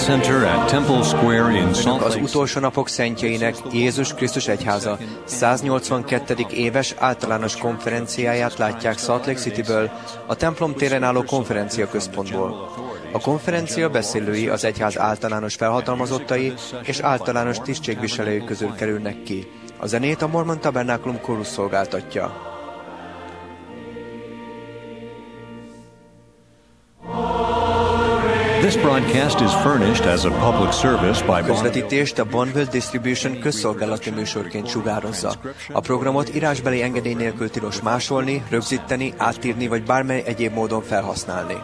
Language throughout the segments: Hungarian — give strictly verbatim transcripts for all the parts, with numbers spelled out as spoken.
Center at Temple Square in Salt Az Lake utolsó napok szentjeinek Jézus Krisztus Egyháza száznyolcvankettedik éves általános konferenciáját látják Salt Lake Cityből, a templom téren álló konferencia központból. A konferencia beszélői az egyház általános felhatalmazottai és általános tisztségviselői közül kerülnek ki. A zenét a Mormon Tabernákulum kórus szolgáltatja. This broadcast is furnished as a public service by Közvetítést a Bonneville Distribution közszolgálati műsorként sugározza. A programot írásbeli engedély nélkül tilos másolni, rögzíteni, átírni vagy bármely egyéb módon felhasználni.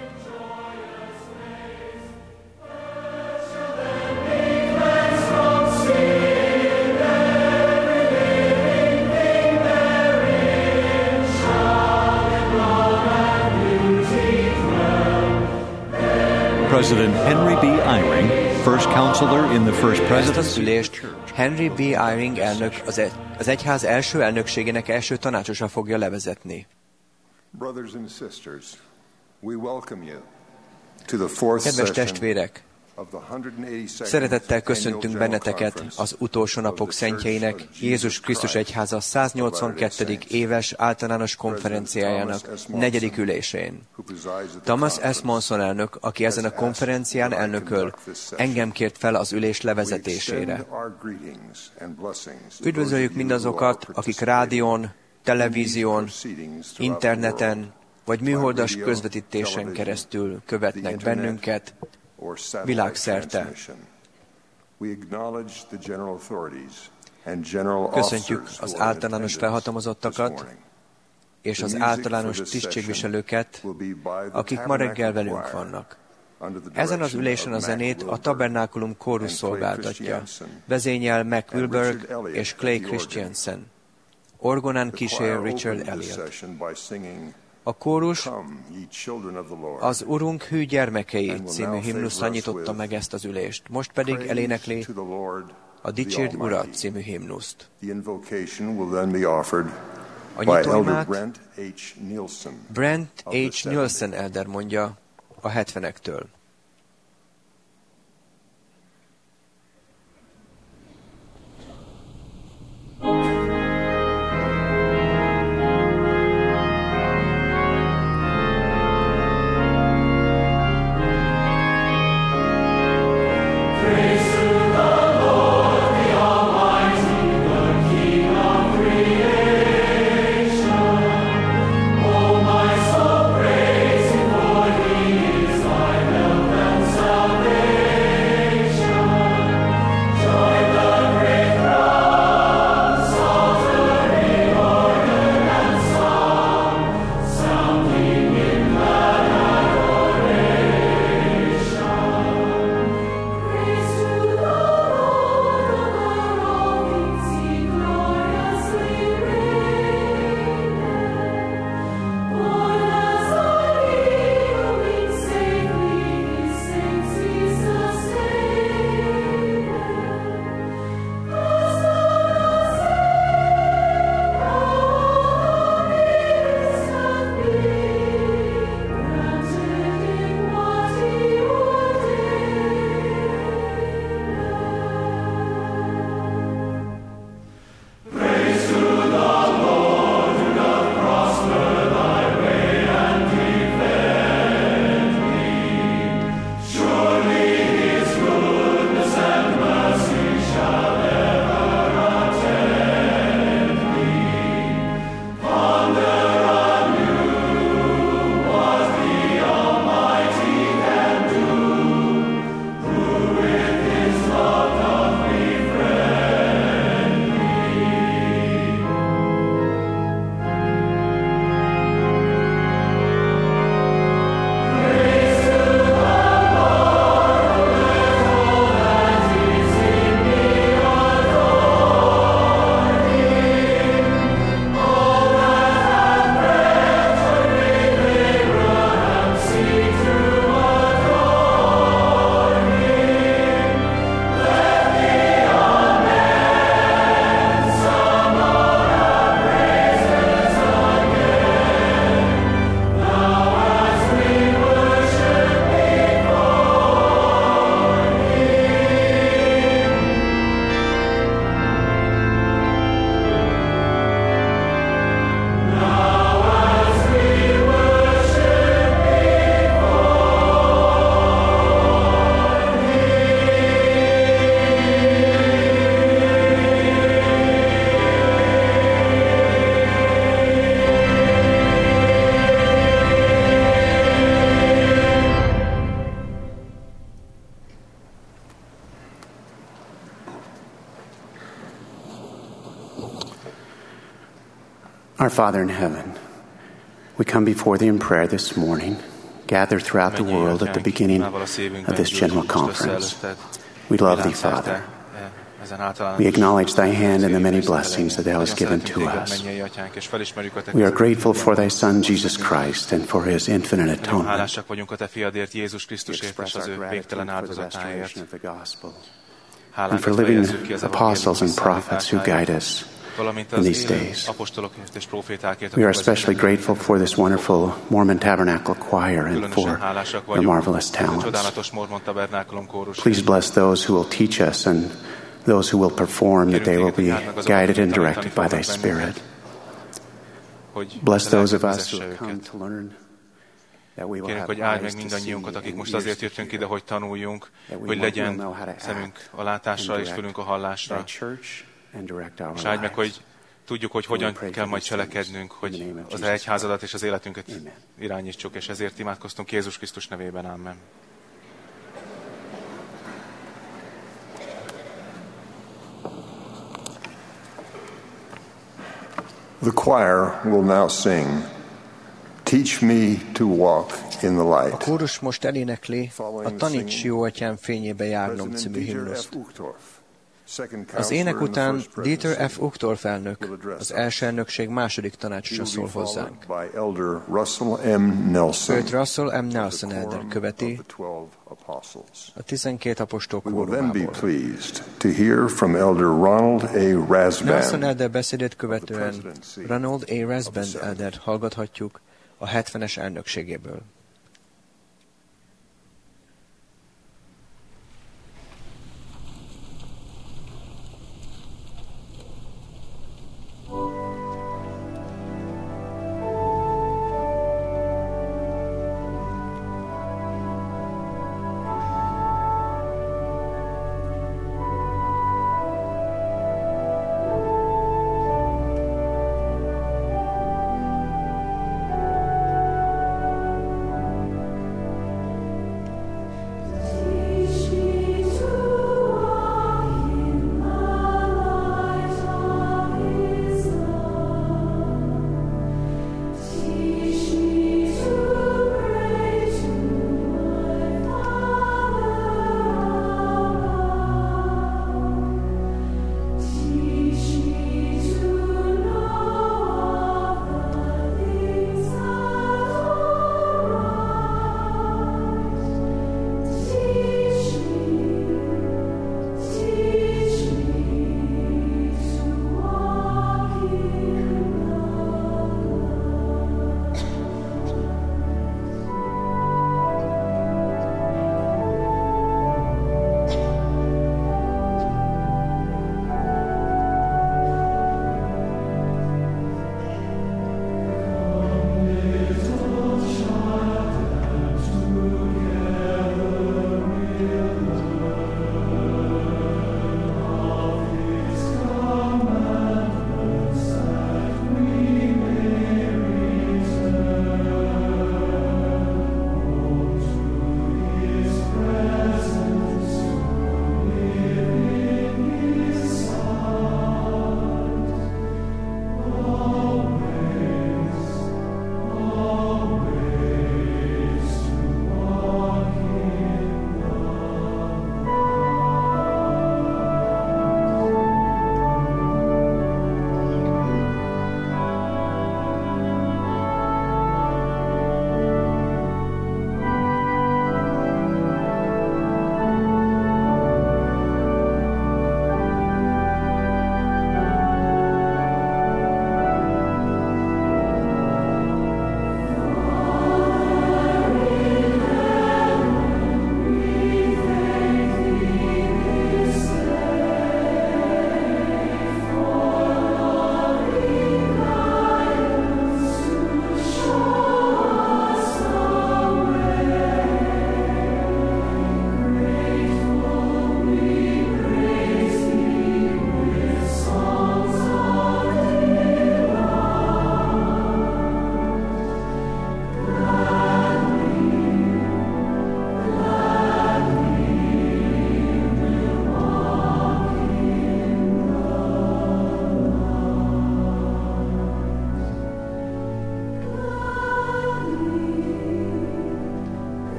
President Henry B. Eyring, first counselor in the first Ezt presidency. az ülést Henry B. Eyring elnök az, egy, az egyház első elnökségének első tanácsosa fogja levezetni. Brothers and sisters, we welcome you to the fourth Kedves session testvérek, of the one hundred eighty-second szeretettel köszöntünk Annual benneteket General az utolsó napok szentjeinek Jézus Krisztus Egyháza száznyolcvankettedik éves általános konferenciájának negyedik ülésén. Thomas S. Monson elnök, aki ezen a konferencián elnököl, engem kért fel az ülés levezetésére. Üdvözöljük mindazokat, akik rádión, televízión, interneten vagy műholdas közvetítésen keresztül követnek bennünket világszerte. Köszöntjük az általános felhatalmazottakat és az általános tisztségviselőket, akik ma reggel velünk vannak. Ezen az ülésen a zenét a Tabernákulum kórus szolgáltatja. Vezényel Mac Wilberg és Clay Christiansen. Orgonán kísér Richard Elliot. A kórus az Urunk hű gyermekei című himnusszal nyitotta meg ezt az ülést. Most pedig elénekli a Dicsérd Urat című himnuszt. A nyitóimát Brent H. Nielsen elder mondja a hetvenektől. Oh, my soul, praise Him, for He is thy help. Our Father in heaven, we come before thee in prayer this morning, gathered throughout the world at the beginning of this general conference. We love thee, Father. We acknowledge thy hand and the many blessings that thou hast given to us. We are grateful for thy Son, Jesus Christ, and for his infinite atonement. We express our gratitude for the restoration of the gospel, and for living apostles and prophets who guide us in these days. We are especially grateful for this wonderful Mormon Tabernacle choir and for their marvelous talents. Please bless those who will teach us and those who will perform, that they will be guided and directed by thy Spirit. Bless those of us who have come to learn, that we will have eyes to see and ears to hear, that we will know how to act and direct thy church and direct our lives. Tudjuk, hogy hogyan kell majd cselekednünk, hogy az egyházadat és az életünket irányítsuk, és ezért imádkoztunk Jézus Krisztus nevében. Amen. The choir will now sing, Teach me to walk in the light. A kórus most elénekli a Taníts jó atyám fényébe járnom című himnuszt. Az ének után Dieter F. Uchtdorf elnök, az első elnökség második tanácsosa szól hozzánk. Őt Russell M. Nelson elder követi a tizenkét apostol kórumából. Nelson elder beszédét követően Ronald A. Rasband elder hallgathatjuk a hetvenes elnökségéből.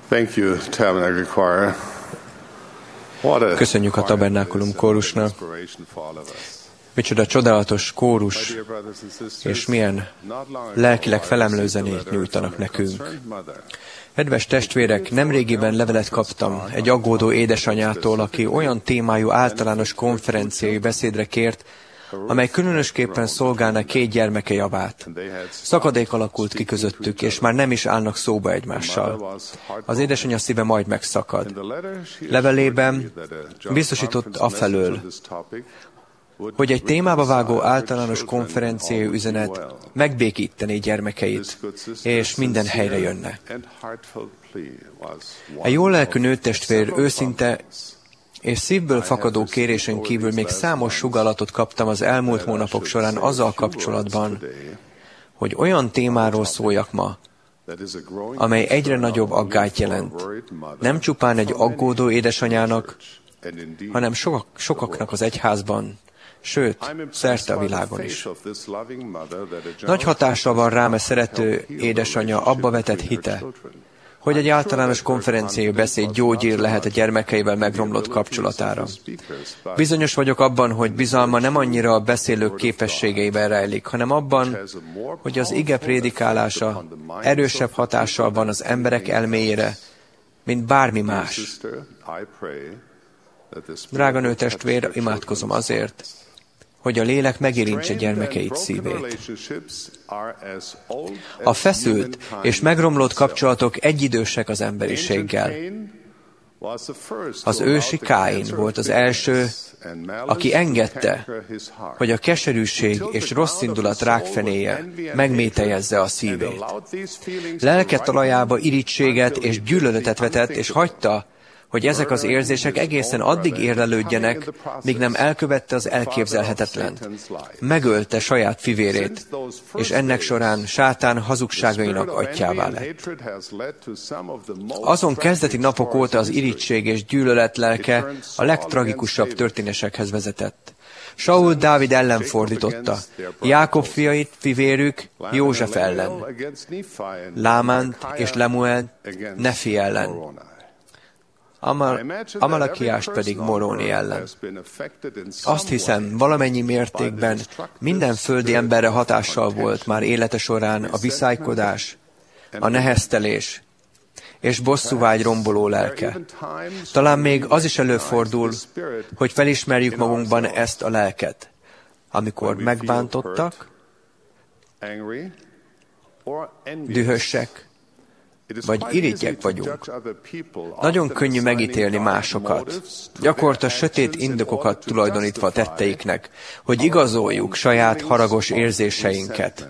Thank you, Tabernacle Choir. Köszönjük a Tabernákulum kórusnak. Micsoda csodálatos kórus, és milyen lelkileg felemlő zenét nyújtanak nekünk. Kedves testvérek, nemrégiben levelet kaptam egy aggódó édesanyától, aki olyan témájú általános konferenciai beszédre kért, amely különösképpen szolgálna két gyermeke javát. Szakadék alakult ki közöttük, és már nem is állnak szóba egymással. Az édesanyja szíve majd megszakad. Levelében biztosított afelől, hogy egy témába vágó általános konferenciai üzenet megbékítené gyermekeit, és minden helyre jönne. Egy jól lelkű nőtestvér őszinte és szívből fakadó kérésen kívül még számos sugallatotot kaptam az elmúlt hónapok során azzal kapcsolatban, hogy olyan témáról szóljak ma, amely egyre nagyobb aggályt jelent. Nem csupán egy aggódó édesanyának, hanem sokak, sokaknak az egyházban, sőt, szerte a világon is. Nagy hatással van rám a szerető édesanyja abba vetett hite, hogy egy általános konferenciai beszéd gyógyír lehet a gyermekeivel megromlott kapcsolatára. Bizonyos vagyok abban, hogy bizalma nem annyira a beszélők képességeiben rejlik, hanem abban, hogy az ige prédikálása erősebb hatással van az emberek elméjére, mint bármi más. Drága nőtestvér, imádkozom azért, hogy a lélek megérintse gyermekeit szívét. A feszült és megromlott kapcsolatok egyidősek az emberiséggel. Az ősi Káin volt az első, aki engedte, hogy a keserűség és rosszindulat rákfenéje megmételjezze a szívét. Lelke talajába irítséget és gyűlöletet vetett, és hagyta, hogy ezek az érzések egészen addig érlelődjenek, míg nem elkövette az elképzelhetetlent. Megölte saját fivérét, és ennek során sátán hazugságainak atyjává lett. Azon kezdeti napok óta az irigység és gyűlölet lelke a legtragikusabb történésekhez vezetett. Saul Dávid ellen fordította, Jákob fiait, fivérük József ellen, Lámánt és Lemuelt Nefi ellen, Amal, Amalekiást pedig Moróni ellen. Azt hiszem, valamennyi mértékben minden földi emberre hatással volt már élete során a viszálykodás, a neheztelés és bosszúvágy romboló lelke. Talán még az is előfordul, hogy felismerjük magunkban ezt a lelket, amikor megbántottak, dühösek, vagy irigyek vagyunk. Nagyon könnyű megítélni másokat, gyakorta sötét indokokat tulajdonítva a tetteiknek, hogy igazoljuk saját haragos érzéseinket.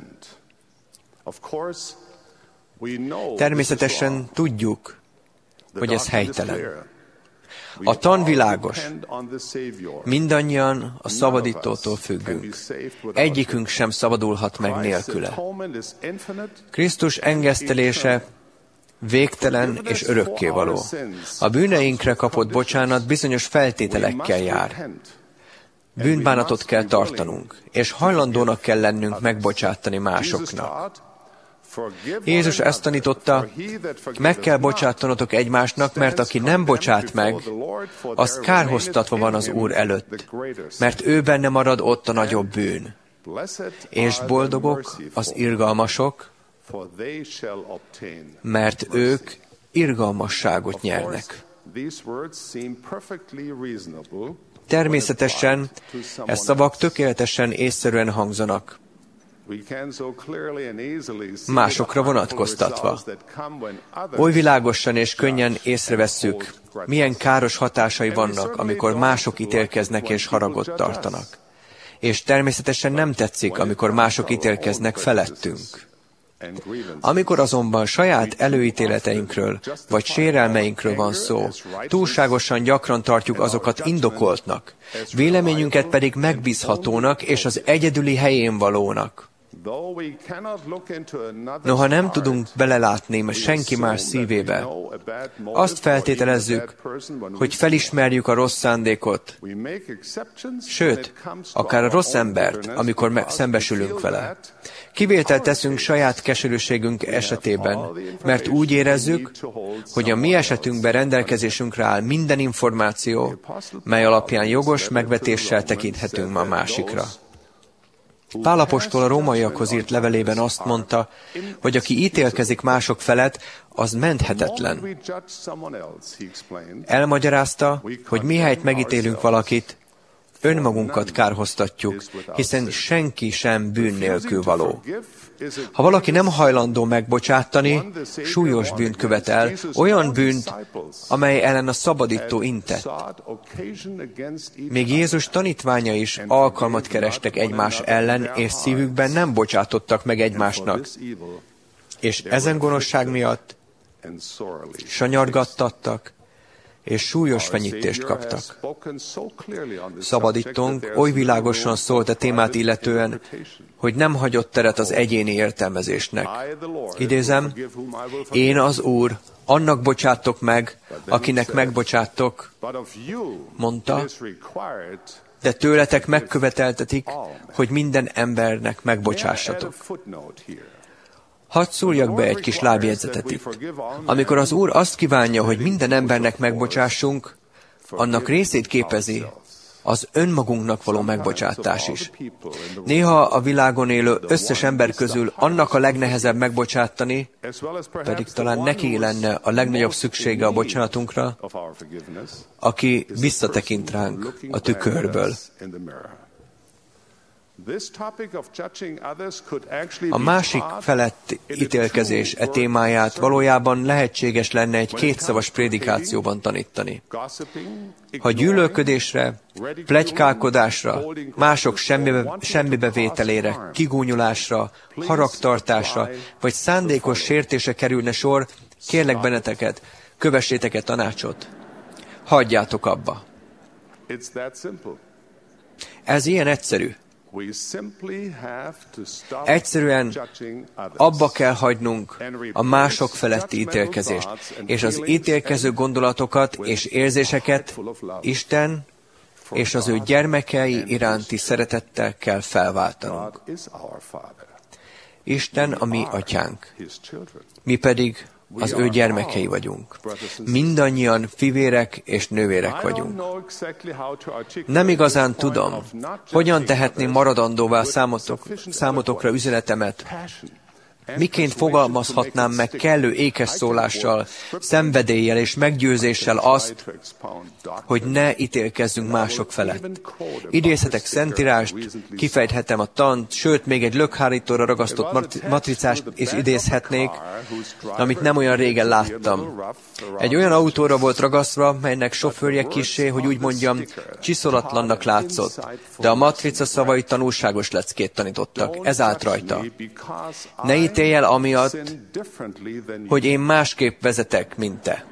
Természetesen tudjuk, hogy ez helytelen. A tan világos. Mindannyian a szabadítótól függünk. Egyikünk sem szabadulhat meg nélküle. Krisztus engesztelése végtelen és örökkévaló. A bűneinkre kapott bocsánat bizonyos feltételekkel jár. Bűnbánatot kell tartanunk, és hajlandónak kell lennünk megbocsátani másoknak. Jézus ezt tanította, meg kell bocsátanotok egymásnak, mert aki nem bocsát meg, az kárhoztatva van az Úr előtt, mert ő benne marad ott a nagyobb bűn. És boldogok az irgalmasok, mert ők irgalmasságot nyernek. Természetesen, e szavak tökéletesen észszerűen hangzanak, másokra vonatkoztatva. Oly világosan és könnyen észrevesszük, milyen káros hatásai vannak, amikor mások ítélkeznek és haragot tartanak. És természetesen nem tetszik, amikor mások ítélkeznek felettünk. Amikor azonban saját előítéleteinkről vagy sérelmeinkről van szó, túlságosan gyakran tartjuk azokat indokoltnak, véleményünket pedig megbízhatónak és az egyedüli helyén valónak. Noha nem tudunk belelátni senki más szívébe, azt feltételezzük, hogy felismerjük a rossz szándékot, sőt, akár a rossz embert, amikor me- szembesülünk vele. Kivételt teszünk saját keserűségünk esetében, mert úgy érezzük, hogy a mi esetünkben rendelkezésünkre áll minden információ, mely alapján jogos megvetéssel tekinthetünk a másikra. Pál apostol a rómaiakhoz írt levelében azt mondta, hogy aki ítélkezik mások felett, az menthetetlen. Elmagyarázta, hogy mihelyt megítélünk valakit, önmagunkat kárhoztatjuk, hiszen senki sem bűn nélkül való. Ha valaki nem hajlandó megbocsátani, súlyos bűnt követel, olyan bűnt, amely ellen a szabadító intett. Még Jézus tanítványa is alkalmat kerestek egymás ellen, és szívükben nem bocsátottak meg egymásnak. És ezen gonoszság miatt sanyargattattak, és súlyos fenyítést kaptak. Szabadítónk oly világosan szólt a témát illetően, hogy nem hagyott teret az egyéni értelmezésnek. Idézem, én az Úr, annak bocsátok meg, akinek megbocsátok, mondta, de tőletek megköveteltetik, hogy minden embernek megbocsássatok. Hadd szúrjak be egy kis lábjegyzetet itt. Amikor az Úr azt kívánja, hogy minden embernek megbocsássunk, annak részét képezi az önmagunknak való megbocsátás is. Néha a világon élő összes ember közül annak a legnehezebb megbocsátani, pedig talán neki lenne a legnagyobb szüksége a bocsánatunkra, aki visszatekint ránk a tükörből. A másik felett ítélkezés e témáját valójában lehetséges lenne egy kétszavas prédikációban tanítani. Ha gyűlölködésre, pletykálkodásra, mások semmibe, semmibevételére, kigúnyulásra, haragtartásra, vagy szándékos sértése kerülne sor, kérlek benneteket, kövessétek-e tanácsot. Hagyjátok abba. Ez ilyen egyszerű. Egyszerűen abba kell hagynunk a mások feletti ítélkezést, és az ítélkező gondolatokat és érzéseket Isten és az ő gyermekei iránti szeretettel kell felváltanunk. Isten a mi atyánk, mi pedig az ő gyermekei vagyunk. Mindannyian fivérek és nővérek vagyunk. Nem igazán tudom, hogyan tehetném maradandóvá számotok, számotokra üzenetemet, miként fogalmazhatnám meg kellő ékes szólással, szenvedéllyel és meggyőzéssel azt, hogy ne ítélkezzünk mások felett. Idézhetek szentírást, kifejthetem a tant, sőt, még egy lökhárítóra ragasztott matricást is idézhetnék, amit nem olyan régen láttam. Egy olyan autóra volt ragasztva, melynek sofőrje kissé, hogy úgy mondjam, csiszolatlannak látszott, de a matrica szavai tanulságos leckét tanítottak. Ez állt rajta. Ne ítélj el amiatt, hogy én másképp vezetek, mint te.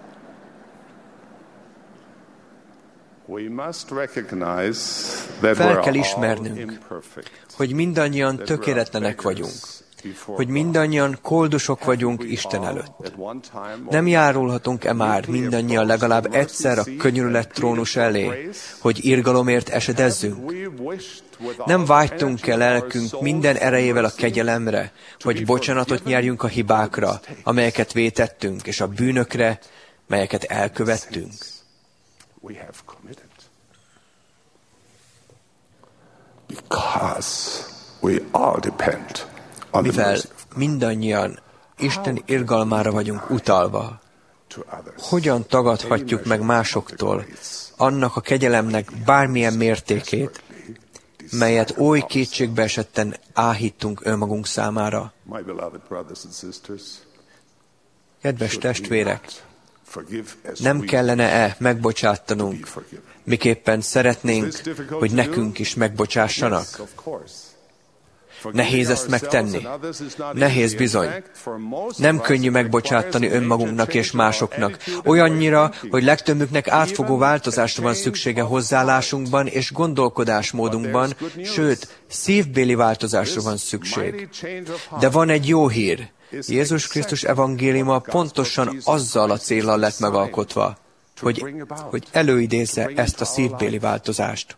Fel kell ismernünk, hogy mindannyian tökéletlenek vagyunk, hogy mindannyian koldusok vagyunk Isten előtt. Nem járulhatunk-e már mindannyian legalább egyszer a könyörület trónus elé, hogy irgalomért esedezzünk? Nem vágytunk-e lelkünk minden erejével a kegyelemre, hogy bocsánatot nyerjünk a hibákra, amelyeket vétettünk, és a bűnökre, melyeket elkövettünk? Mivel mindannyian Isten irgalmára vagyunk utalva, hogyan tagadhatjuk meg másoktól annak a kegyelemnek bármilyen mértékét, melyet oly kétségbe esetten áhítunk önmagunk számára? Kedves testvérek, nem kellene-e megbocsátanunk, miképpen szeretnénk, hogy nekünk is megbocsássanak? Nehéz ezt megtenni? Nehéz bizony. Nem könnyű megbocsátani önmagunknak és másoknak. Olyannyira, hogy legtöbbüknek átfogó változásra van szüksége hozzáállásunkban és gondolkodásmódunkban, sőt, szívbéli változásra van szükség. De van egy jó hír. Jézus Krisztus evangéliuma pontosan azzal a céllal lett megalkotva, hogy, hogy előidézze ezt a szívbéli változást.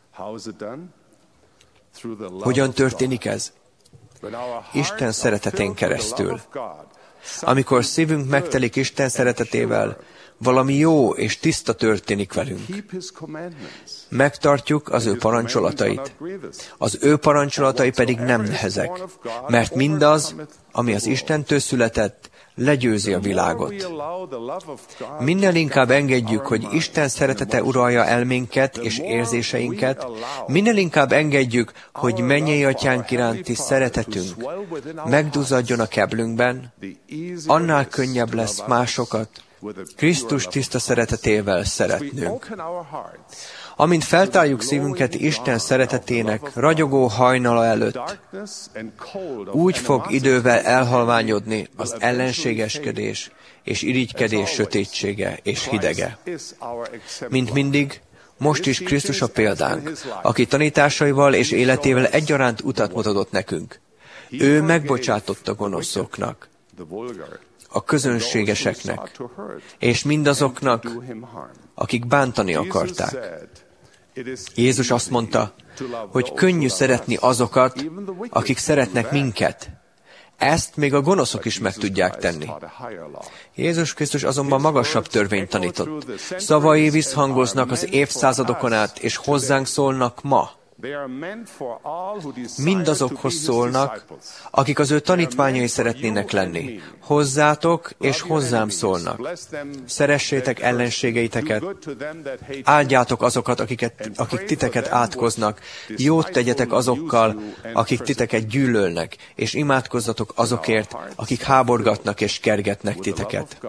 Hogyan történik ez? Isten szeretetén keresztül. Amikor szívünk megtelik Isten szeretetével, valami jó és tiszta történik velünk. Megtartjuk az ő parancsolatait. Az ő parancsolatai pedig nem nehezek, mert mindaz, ami az Istentől született, legyőzi a világot. Minél inkább engedjük, hogy Isten szeretete uralja elménket és érzéseinket, minél inkább engedjük, hogy mennyei atyánk iránti szeretetünk megduzzadjon a keblünkben, annál könnyebb lesz másokat Krisztus tiszta szeretetével szeretnünk. Amint feltárjuk szívünket Isten szeretetének ragyogó hajnala előtt, úgy fog idővel elhalványodni az ellenségeskedés és irigykedés sötétsége és hidege. Mint mindig, most is Krisztus a példánk, aki tanításaival és életével egyaránt utat mutatott nekünk. Ő megbocsátott a gonoszoknak, a közönségeseknek, és mindazoknak, akik bántani akarták. Jézus azt mondta, hogy könnyű szeretni azokat, akik szeretnek minket. Ezt még a gonoszok is meg tudják tenni. Jézus Krisztus azonban magasabb törvényt tanított. Szavai visszhangoznak az évszázadokon át, és hozzánk szólnak ma. Mindazokhoz szólnak, akik az ő tanítványai szeretnének lenni. Hozzátok és hozzám szólnak. Szeressétek ellenségeiteket, áldjátok azokat, akiket, akik titeket átkoznak, jót tegyetek azokkal, akik titeket gyűlölnek, és imádkozzatok azokért, akik háborgatnak és kergetnek titeket.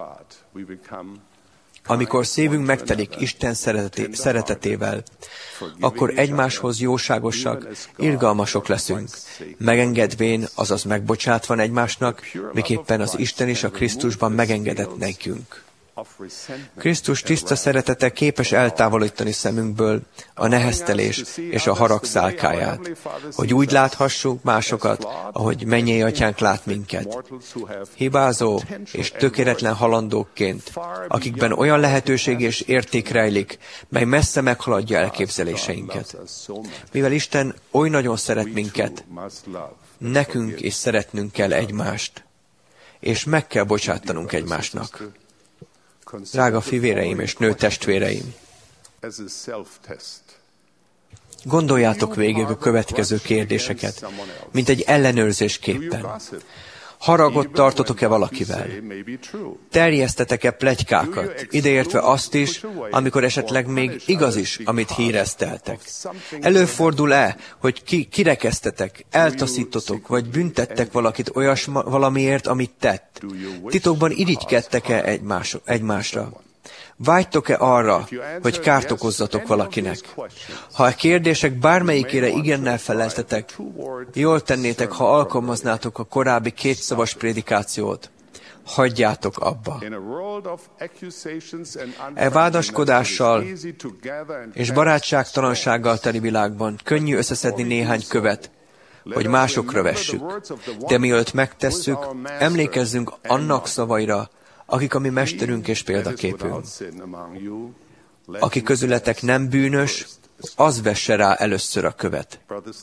Amikor szívünk megtelik Isten szereteté, szeretetével, akkor egymáshoz jóságosak, irgalmasok leszünk, megengedvén, azaz megbocsátva egymásnak, miképpen az Isten is a Krisztusban megengedett nekünk. Krisztus tiszta szeretete képes eltávolítani szemünkből a neheztelés és a harag szálkáját, hogy úgy láthassunk másokat, ahogy mennyei atyánk lát minket. Hibázó és tökéletlen halandókként, akikben olyan lehetőség és érték rejlik, mely messze meghaladja elképzeléseinket. Mivel Isten oly nagyon szeret minket, nekünk is szeretnünk kell egymást, és meg kell bocsátanunk egymásnak. Drága fivéreim és nőtestvéreim, gondoljátok végig a következő kérdéseket, mint egy ellenőrzésképpen. Haragot tartotok-e valakivel? Terjesztetek-e pletykákat, ideértve azt is, amikor esetleg még igaz is, amit hírezteltek? Előfordul-e, hogy ki, kirekesztetek, eltaszítotok, vagy büntettek valakit olyas valamiért, amit tett? Titokban irigykedtek-e egymás, egymásra? Vágytok-e arra, hogy kárt okozzatok valakinek? Ha a kérdések bármelyikére igennel feleltetek, jól tennétek, ha alkalmaznátok a korábbi kétszavas prédikációt. Hagyjátok abba. E vádaskodással és barátságtalansággal teli világban könnyű összeszedni néhány követ, hogy másokra vessük. De mielőtt megtesszük, emlékezzünk annak szavaira, akik a mi mesterünk és példaképünk. Aki közületek nem bűnös, az vesse rá először a követ.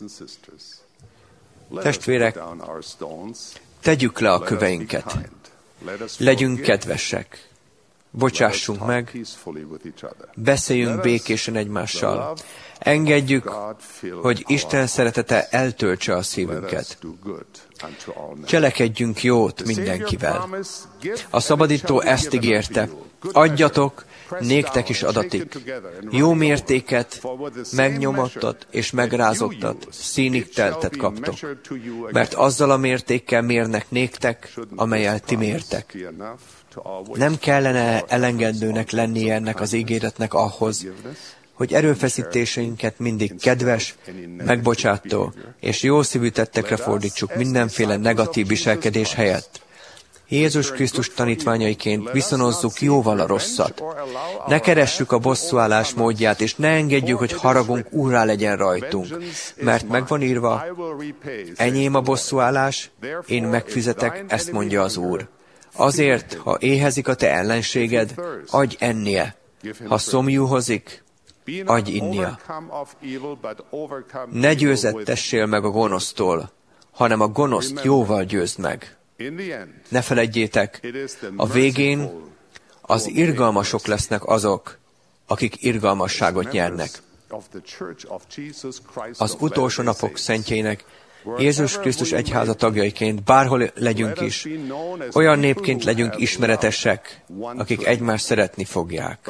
Testvérek, tegyük le a köveinket. Legyünk kedvesek. Bocsássunk meg, beszéljünk békésen egymással. Engedjük, hogy Isten szeretete eltöltse a szívünket. Cselekedjünk jót mindenkivel. A szabadító ezt ígérte, adjatok, néktek is adatik. Jó mértéket, megnyomottat és megrázottat, színig teltet kaptok. Mert azzal a mértékkel mérnek néktek, amelyel ti mértek. Nem kellene elengedőnek lennie ennek az ígéretnek ahhoz, hogy erőfeszítéseinket mindig kedves, megbocsátó és jószívű tettekre fordítsuk mindenféle negatív viselkedés helyett. Jézus Krisztus tanítványaiként viszonozzuk jóval a rosszat. Ne keressük a bosszúállás módját, és ne engedjük, hogy haragunk úrrá legyen rajtunk, mert megvan írva, enyém a bosszúállás, én megfizetek, ezt mondja az Úr. Azért, ha éhezik a te ellenséged, adj ennie. Ha szomjúhozik, adj innia. Ne győzettessél meg a gonosztól, hanem a gonoszt jóval győzd meg. Ne feledjétek, a végén az irgalmasok lesznek azok, akik irgalmasságot nyernek. Az utolsó napok szentjeinek, Jézus Krisztus egyháza tagjaiként, bárhol legyünk is, olyan népként legyünk ismeretesek, akik egymást szeretni fogják.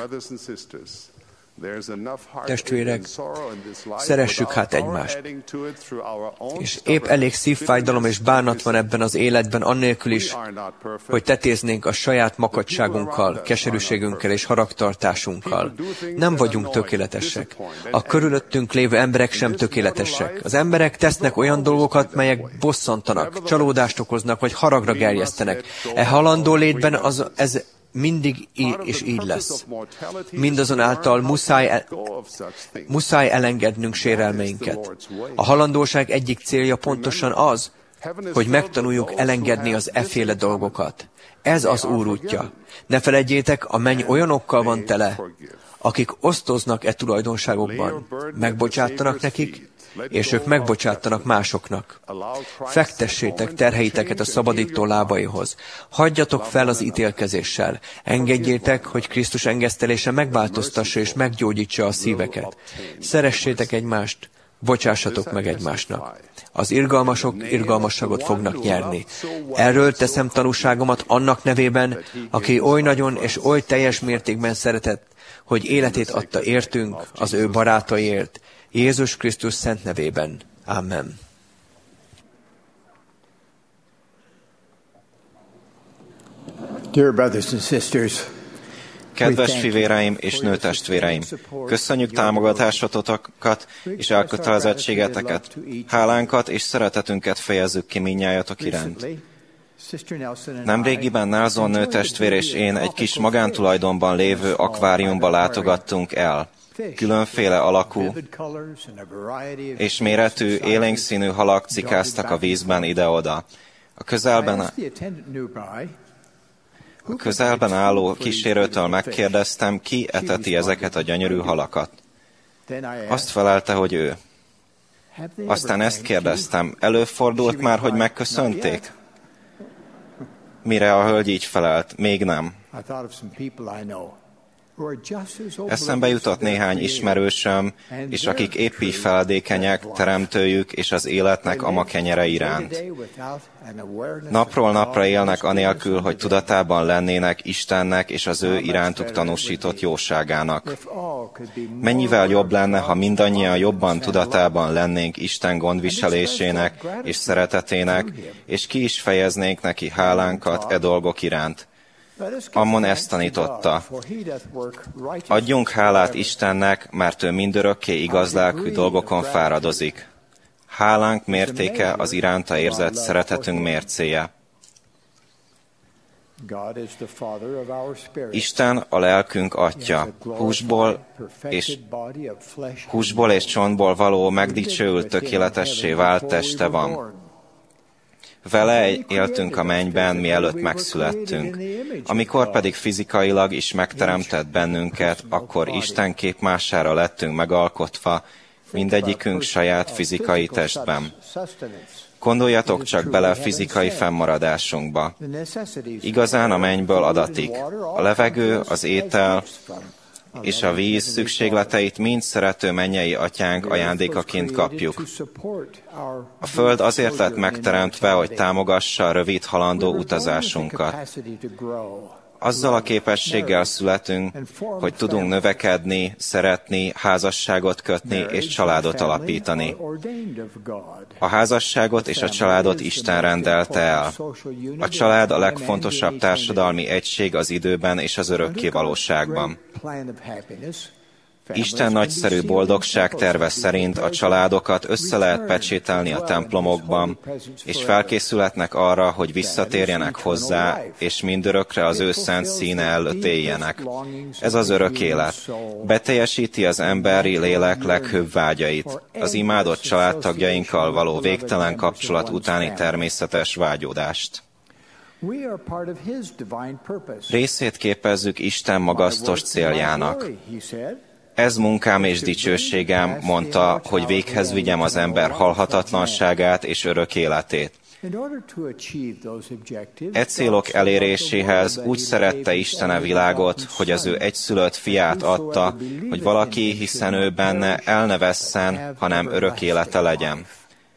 Testvérek, szeressük hát egymást. És épp elég szívfájdalom és bánat van ebben az életben, annélkül is, hogy tetéznénk a saját makacságunkkal, keserűségünkkel és haragtartásunkkal. Nem vagyunk tökéletesek. A körülöttünk lévő emberek sem tökéletesek. Az emberek tesznek olyan dolgokat, melyek bosszantanak, csalódást okoznak, vagy haragra gerjesztenek. E halandó létben az, ez mindig így és így lesz. Mindazonáltal muszáj, el, muszáj elengednünk sérelmeinket. A halandóság egyik célja pontosan az, hogy megtanuljuk elengedni az efféle dolgokat. Ez az Úr útja. Ne feledjétek, a menny olyanokkal van tele, akik osztoznak e tulajdonságokban. Megbocsátanak nekik, és ők megbocsátanak másoknak. Fektessétek terheiteket a szabadító lábaihoz. Hagyjatok fel az ítélkezéssel. Engedjétek, hogy Krisztus engesztelése megváltoztassa és meggyógyítsa a szíveket. Szeressétek egymást, bocsássatok meg egymásnak. Az irgalmasok irgalmasságot fognak nyerni. Erről teszem tanúságomat annak nevében, aki oly nagyon és oly teljes mértékben szeretett, hogy életét adta értünk, az ő barátaiért, Jézus Krisztus szent nevében. Amen. Dear brothers and sisters, kedves fivéreim és nőtestvéreim, köszönjük támogatásotokat és elkötelezettségeteket, hálánkat és szeretetünket fejezzük ki mindnyájatok iránt. Nemrégiben Nelson nőtestvér és én egy kis magántulajdonban lévő akváriumba látogattunk el. Különféle alakú és méretű, élénk színű halak cikáztak a vízben ide-oda. A közelben, a közelben álló kísérőtől megkérdeztem, ki eteti ezeket a gyönyörű halakat. Azt felelte, hogy ő. Aztán ezt kérdeztem, előfordult már, hogy megköszönték? Mire a hölgy így felelt, még nem. Eszembe jutott néhány ismerősöm, és akik épp így feledékenyek teremtőjük és az életnek ama kenyere iránt. Napról napra élnek anélkül, hogy tudatában lennének Istennek és az ő irántuk tanúsított jóságának. Mennyivel jobb lenne, ha mindannyian jobban tudatában lennénk Isten gondviselésének és szeretetének, és ki is fejeznénk neki hálánkat e dolgok iránt. Ammon ezt tanította. Adjunk hálát Istennek, mert ő mindörökké igazlelkű dolgokon fáradozik. Hálánk mértéke az iránta érzett szeretetünk mércéje. Isten a lelkünk atya, húsból és, húsból és csontból való megdicsőült tökéletessé vált teste van. Vele éltünk a mennyben, mielőtt megszülettünk. Amikor pedig fizikailag is megteremtett bennünket, akkor Isten képmására lettünk megalkotva, mindegyikünk saját fizikai testben. Gondoljatok csak bele fizikai fennmaradásunkba. Igazán a mennyből adatik. A levegő, az étel és a víz szükségleteit mind szerető mennyei atyánk ajándékaként kapjuk. A föld azért lett megteremtve, hogy támogassa a rövid halandó utazásunkat. Azzal a képességgel születünk, hogy tudunk növekedni, szeretni, házasságot kötni és családot alapítani. A házasságot és a családot Isten rendelte el. A család a legfontosabb társadalmi egység az időben és az örökké valóságban. Isten nagyszerű boldogság terve szerint a családokat össze lehet pecsételni a templomokban, és felkészülhetnek arra, hogy visszatérjenek hozzá, és mindörökre az ő szent színe előtt éljenek. Ez az örök élet. Beteljesíti az emberi lélek leghőbb vágyait, az imádott családtagjainkkal való végtelen kapcsolat utáni természetes vágyódást. Részét képezzük Isten magasztos céljának. Ez munkám és dicsőségem, mondta, hogy véghez vigyem az ember halhatatlanságát és örök életét. E célok eléréséhez úgy szerette Isten a világot, hogy az ő egyszülött fiát adta, hogy valaki, hiszen ő benne, el ne vesszen, hanem örök élete legyen.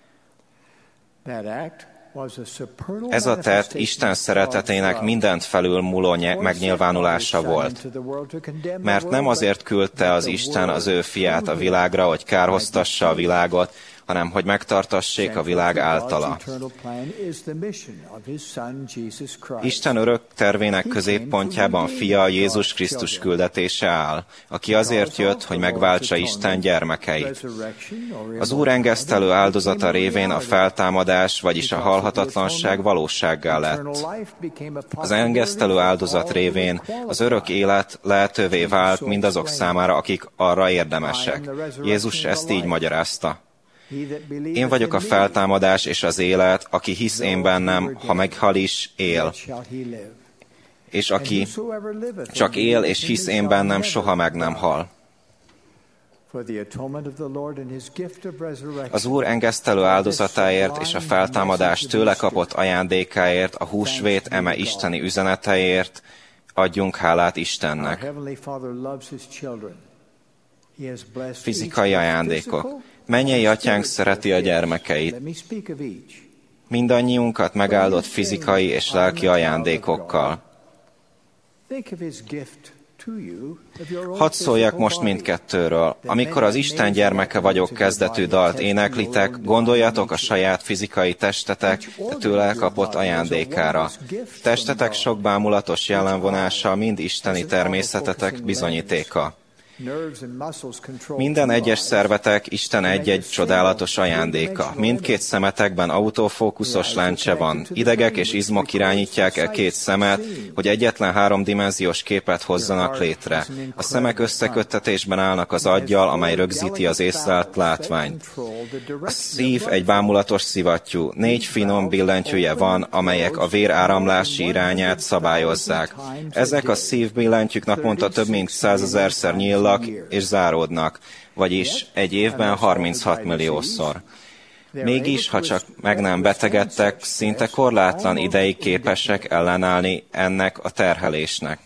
Ez a tett Isten szeretetének mindent felülmúló megnyilvánulása volt. Mert nem azért küldte az Isten az ő fiát a világra, hogy kárhoztassa a világot, hanem hogy megtartassék a világ általa. Isten örök tervének középpontjában fia Jézus Krisztus küldetése áll, aki azért jött, hogy megváltsa Isten gyermekeit. Az Úr engesztelő áldozata révén a feltámadás, vagyis a halhatatlanság valósággá lett. Az engesztelő áldozat révén az örök élet lehetővé vált mindazok számára, akik arra érdemesek. Jézus ezt így magyarázta. Én vagyok a feltámadás és az élet, aki hisz én bennem, ha meghal is, él. És aki csak él és hisz én bennem, soha meg nem hal. Az Úr engesztelő áldozatáért és a feltámadás tőle kapott ajándékáért, a húsvét eme isteni üzeneteért adjunk hálát Istennek. Fizikai ajándékok. Mennyei atyánk szereti a gyermekeit. Mindannyiunkat megáldott fizikai és lelki ajándékokkal. Hadd szóljak most mindkettőről. Amikor az Isten gyermeke vagyok kezdetű dalt éneklitek, gondoljatok a saját fizikai testetek tőle kapott ajándékára. Testetek sok bámulatos jellemvonása mind isteni természetetek bizonyítéka. Minden egyes szervetek Isten egy-egy csodálatos ajándéka. Mindkét szemetekben autofókuszos lencse van. Idegek és izmok irányítják el két szemet, hogy egyetlen háromdimenziós képet hozzanak létre. A szemek összeköttetésben állnak az aggyal, amely rögzíti az észlelt látványt. A szív egy bámulatos szivattyú. Négy finom billentyűje van, amelyek a vér áramlási irányát szabályozzák. Ezek a szívbillentyűk naponta több mint százezerszer nyílnak és záródnak, vagyis egy évben harminchat milliószor. Mégis, ha csak meg nem betegedtek, szinte korlátlan ideig képesek ellenállni ennek a terhelésnek.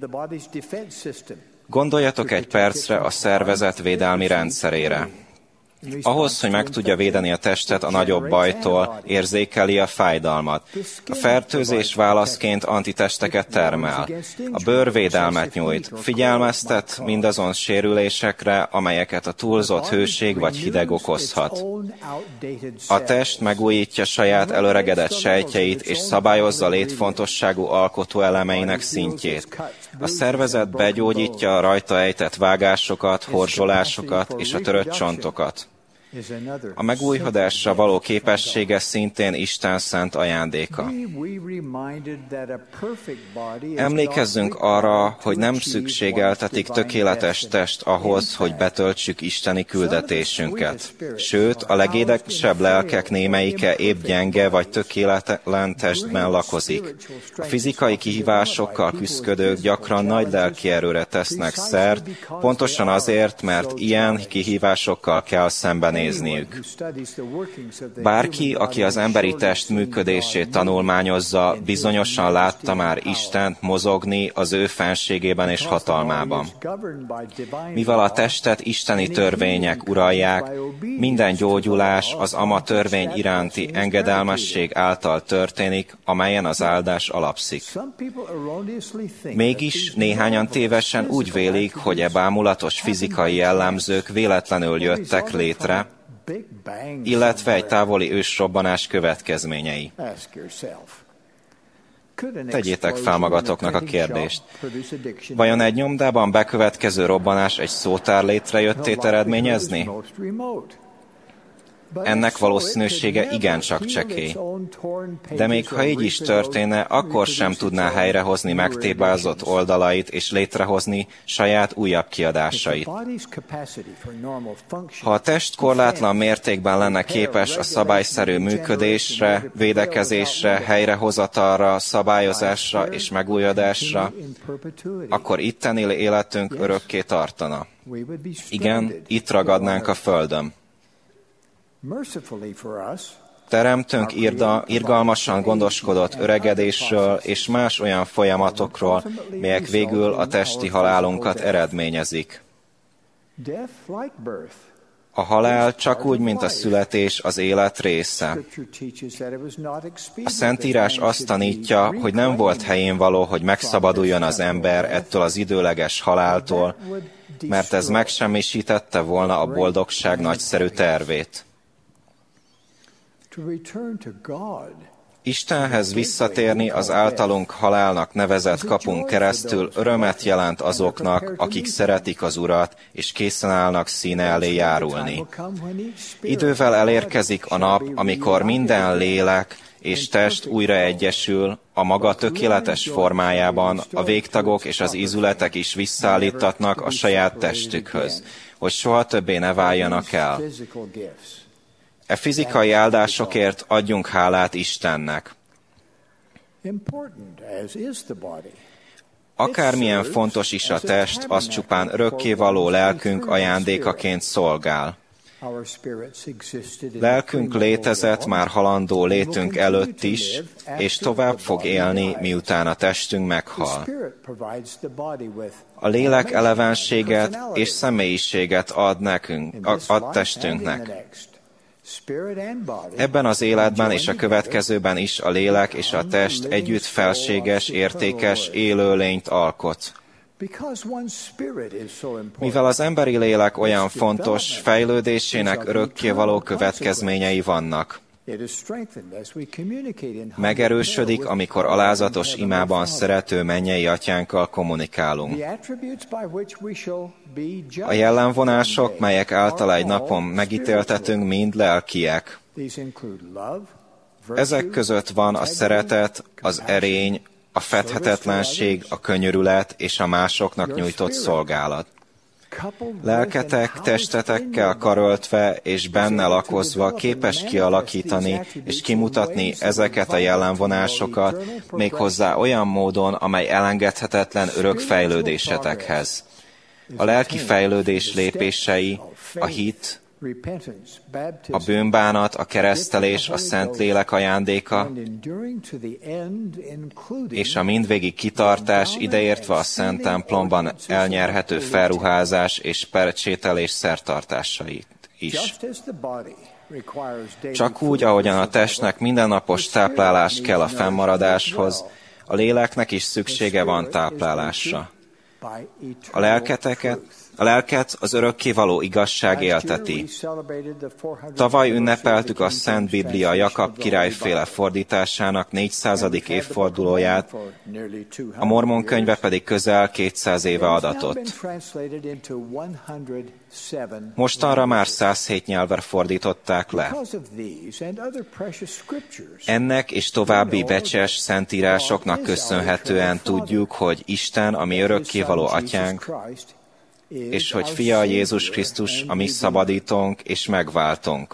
Gondoljatok egy percre a szervezet védelmi rendszerére. Ahhoz, hogy meg tudja védeni a testet a nagyobb bajtól, érzékeli a fájdalmat. A fertőzés válaszként antitesteket termel. A bőr védelmet nyújt, figyelmeztet mindazon sérülésekre, amelyeket a túlzott hőség vagy hideg okozhat. A test megújítja saját előregedett sejtjeit, és szabályozza létfontosságú alkotóelemeinek szintjét. A szervezet begyógyítja a rajta ejtett vágásokat, horzsolásokat és a törött csontokat. A megújhodásra való képessége szintén Isten szent ajándéka. Emlékezzünk arra, hogy nem szükségeltetik tökéletes test ahhoz, hogy betöltsük isteni küldetésünket. Sőt, a legédesebb lelkek némelyike épp gyenge vagy tökéletlen testben lakozik. A fizikai kihívásokkal küszködők gyakran nagy lelki erőre tesznek szert, pontosan azért, mert ilyen kihívásokkal kell szembenézni. Bárki, aki az emberi test működését tanulmányozza, bizonyosan látta már Istent mozogni az ő fenségében és hatalmában. Mivel a testet isteni törvények uralják, minden gyógyulás az ama törvény iránti engedelmesség által történik, amelyen az áldás alapszik. Mégis néhányan tévesen úgy vélik, hogy e bámulatos fizikai jellemzők véletlenül jöttek létre, illetve egy távoli ősrobbanás következményei. Tegyétek fel magatoknak a kérdést. Vajon egy nyomdában bekövetkező robbanás egy szótár létrejöttét eredményezni? Ennek valószínűsége igencsak csekély. De még ha így is történne, akkor sem tudná helyrehozni megtépázott oldalait és létrehozni saját újabb kiadásait. Ha a test korlátlan mértékben lenne képes a szabályszerű működésre, védekezésre, helyrehozatalra, szabályozásra és megújulásra, akkor itteni életünk örökké tartana. Igen, itt ragadnánk a földön. Teremtőnk irda, irgalmasan gondoskodott öregedésről és más olyan folyamatokról, melyek végül a testi halálunkat eredményezik. A halál csak úgy, mint a születés, az élet része. A Szentírás azt tanítja, hogy nem volt helyén való, hogy megszabaduljon az ember ettől az időleges haláltól, mert ez megsemmisítette volna a boldogság nagyszerű tervét. Istenhez visszatérni az általunk halálnak nevezett kapunk keresztül örömet jelent azoknak, akik szeretik az Urat, és készen állnak színe elé járulni. Idővel elérkezik a nap, amikor minden lélek és test újra egyesül, a maga tökéletes formájában, a végtagok és az ízületek is visszaállítatnak a saját testükhöz, hogy soha többé ne váljanak el. E fizikai áldásokért adjunk hálát Istennek. Akármilyen fontos is a test, az csupán örökkévaló lelkünk ajándékaként szolgál. Lelkünk létezett már halandó létünk előtt is, és tovább fog élni, miután a testünk meghal. A lélek elevenséget és személyiséget ad nekünk, ad testünknek. Ebben az életben és a következőben is a lélek és a test együtt felséges, értékes élőlényt alkot. Mivel az emberi lélek olyan fontos, fejlődésének örökkévaló következményei vannak. Megerősödik, amikor alázatos imában szerető mennyei atyánkkal kommunikálunk. A jellemvonások, melyek által egy napon megítéltetünk, mind lelkiek. Ezek között van a szeretet, az erény, a fedhetetlenség, a könyörület és a másoknak nyújtott szolgálat. Lelketek, testetekkel karöltve és benne lakozva képes kialakítani és kimutatni ezeket a jellemvonásokat, méghozzá olyan módon, amely elengedhetetlen örök fejlődésetekhez. A lelki fejlődés lépései, a hit, a bűnbánat, a keresztelés, a Szentlélek ajándéka, és a mindvégig kitartás, ideértve a Szent templomban elnyerhető felruházás és pecsételés szertartásait is. Csak úgy, ahogyan a testnek mindennapos táplálás kell a fennmaradáshoz, a léleknek is szüksége van táplálásra. A lelketeket, a lelket az örökkévaló igazság élteti. Tavaly ünnepeltük a Szent Biblia Jakab királyféle fordításának négyszázadik évfordulóját, a Mormon könyve pedig közel kétszáz éve adatott. Mostanra már száz hét nyelvre fordították le. Ennek és további becses szentírásoknak köszönhetően tudjuk, hogy Isten, a mi örökkévaló atyánk, és hogy Fia Jézus Krisztus, a mi szabadítónk és megváltónk.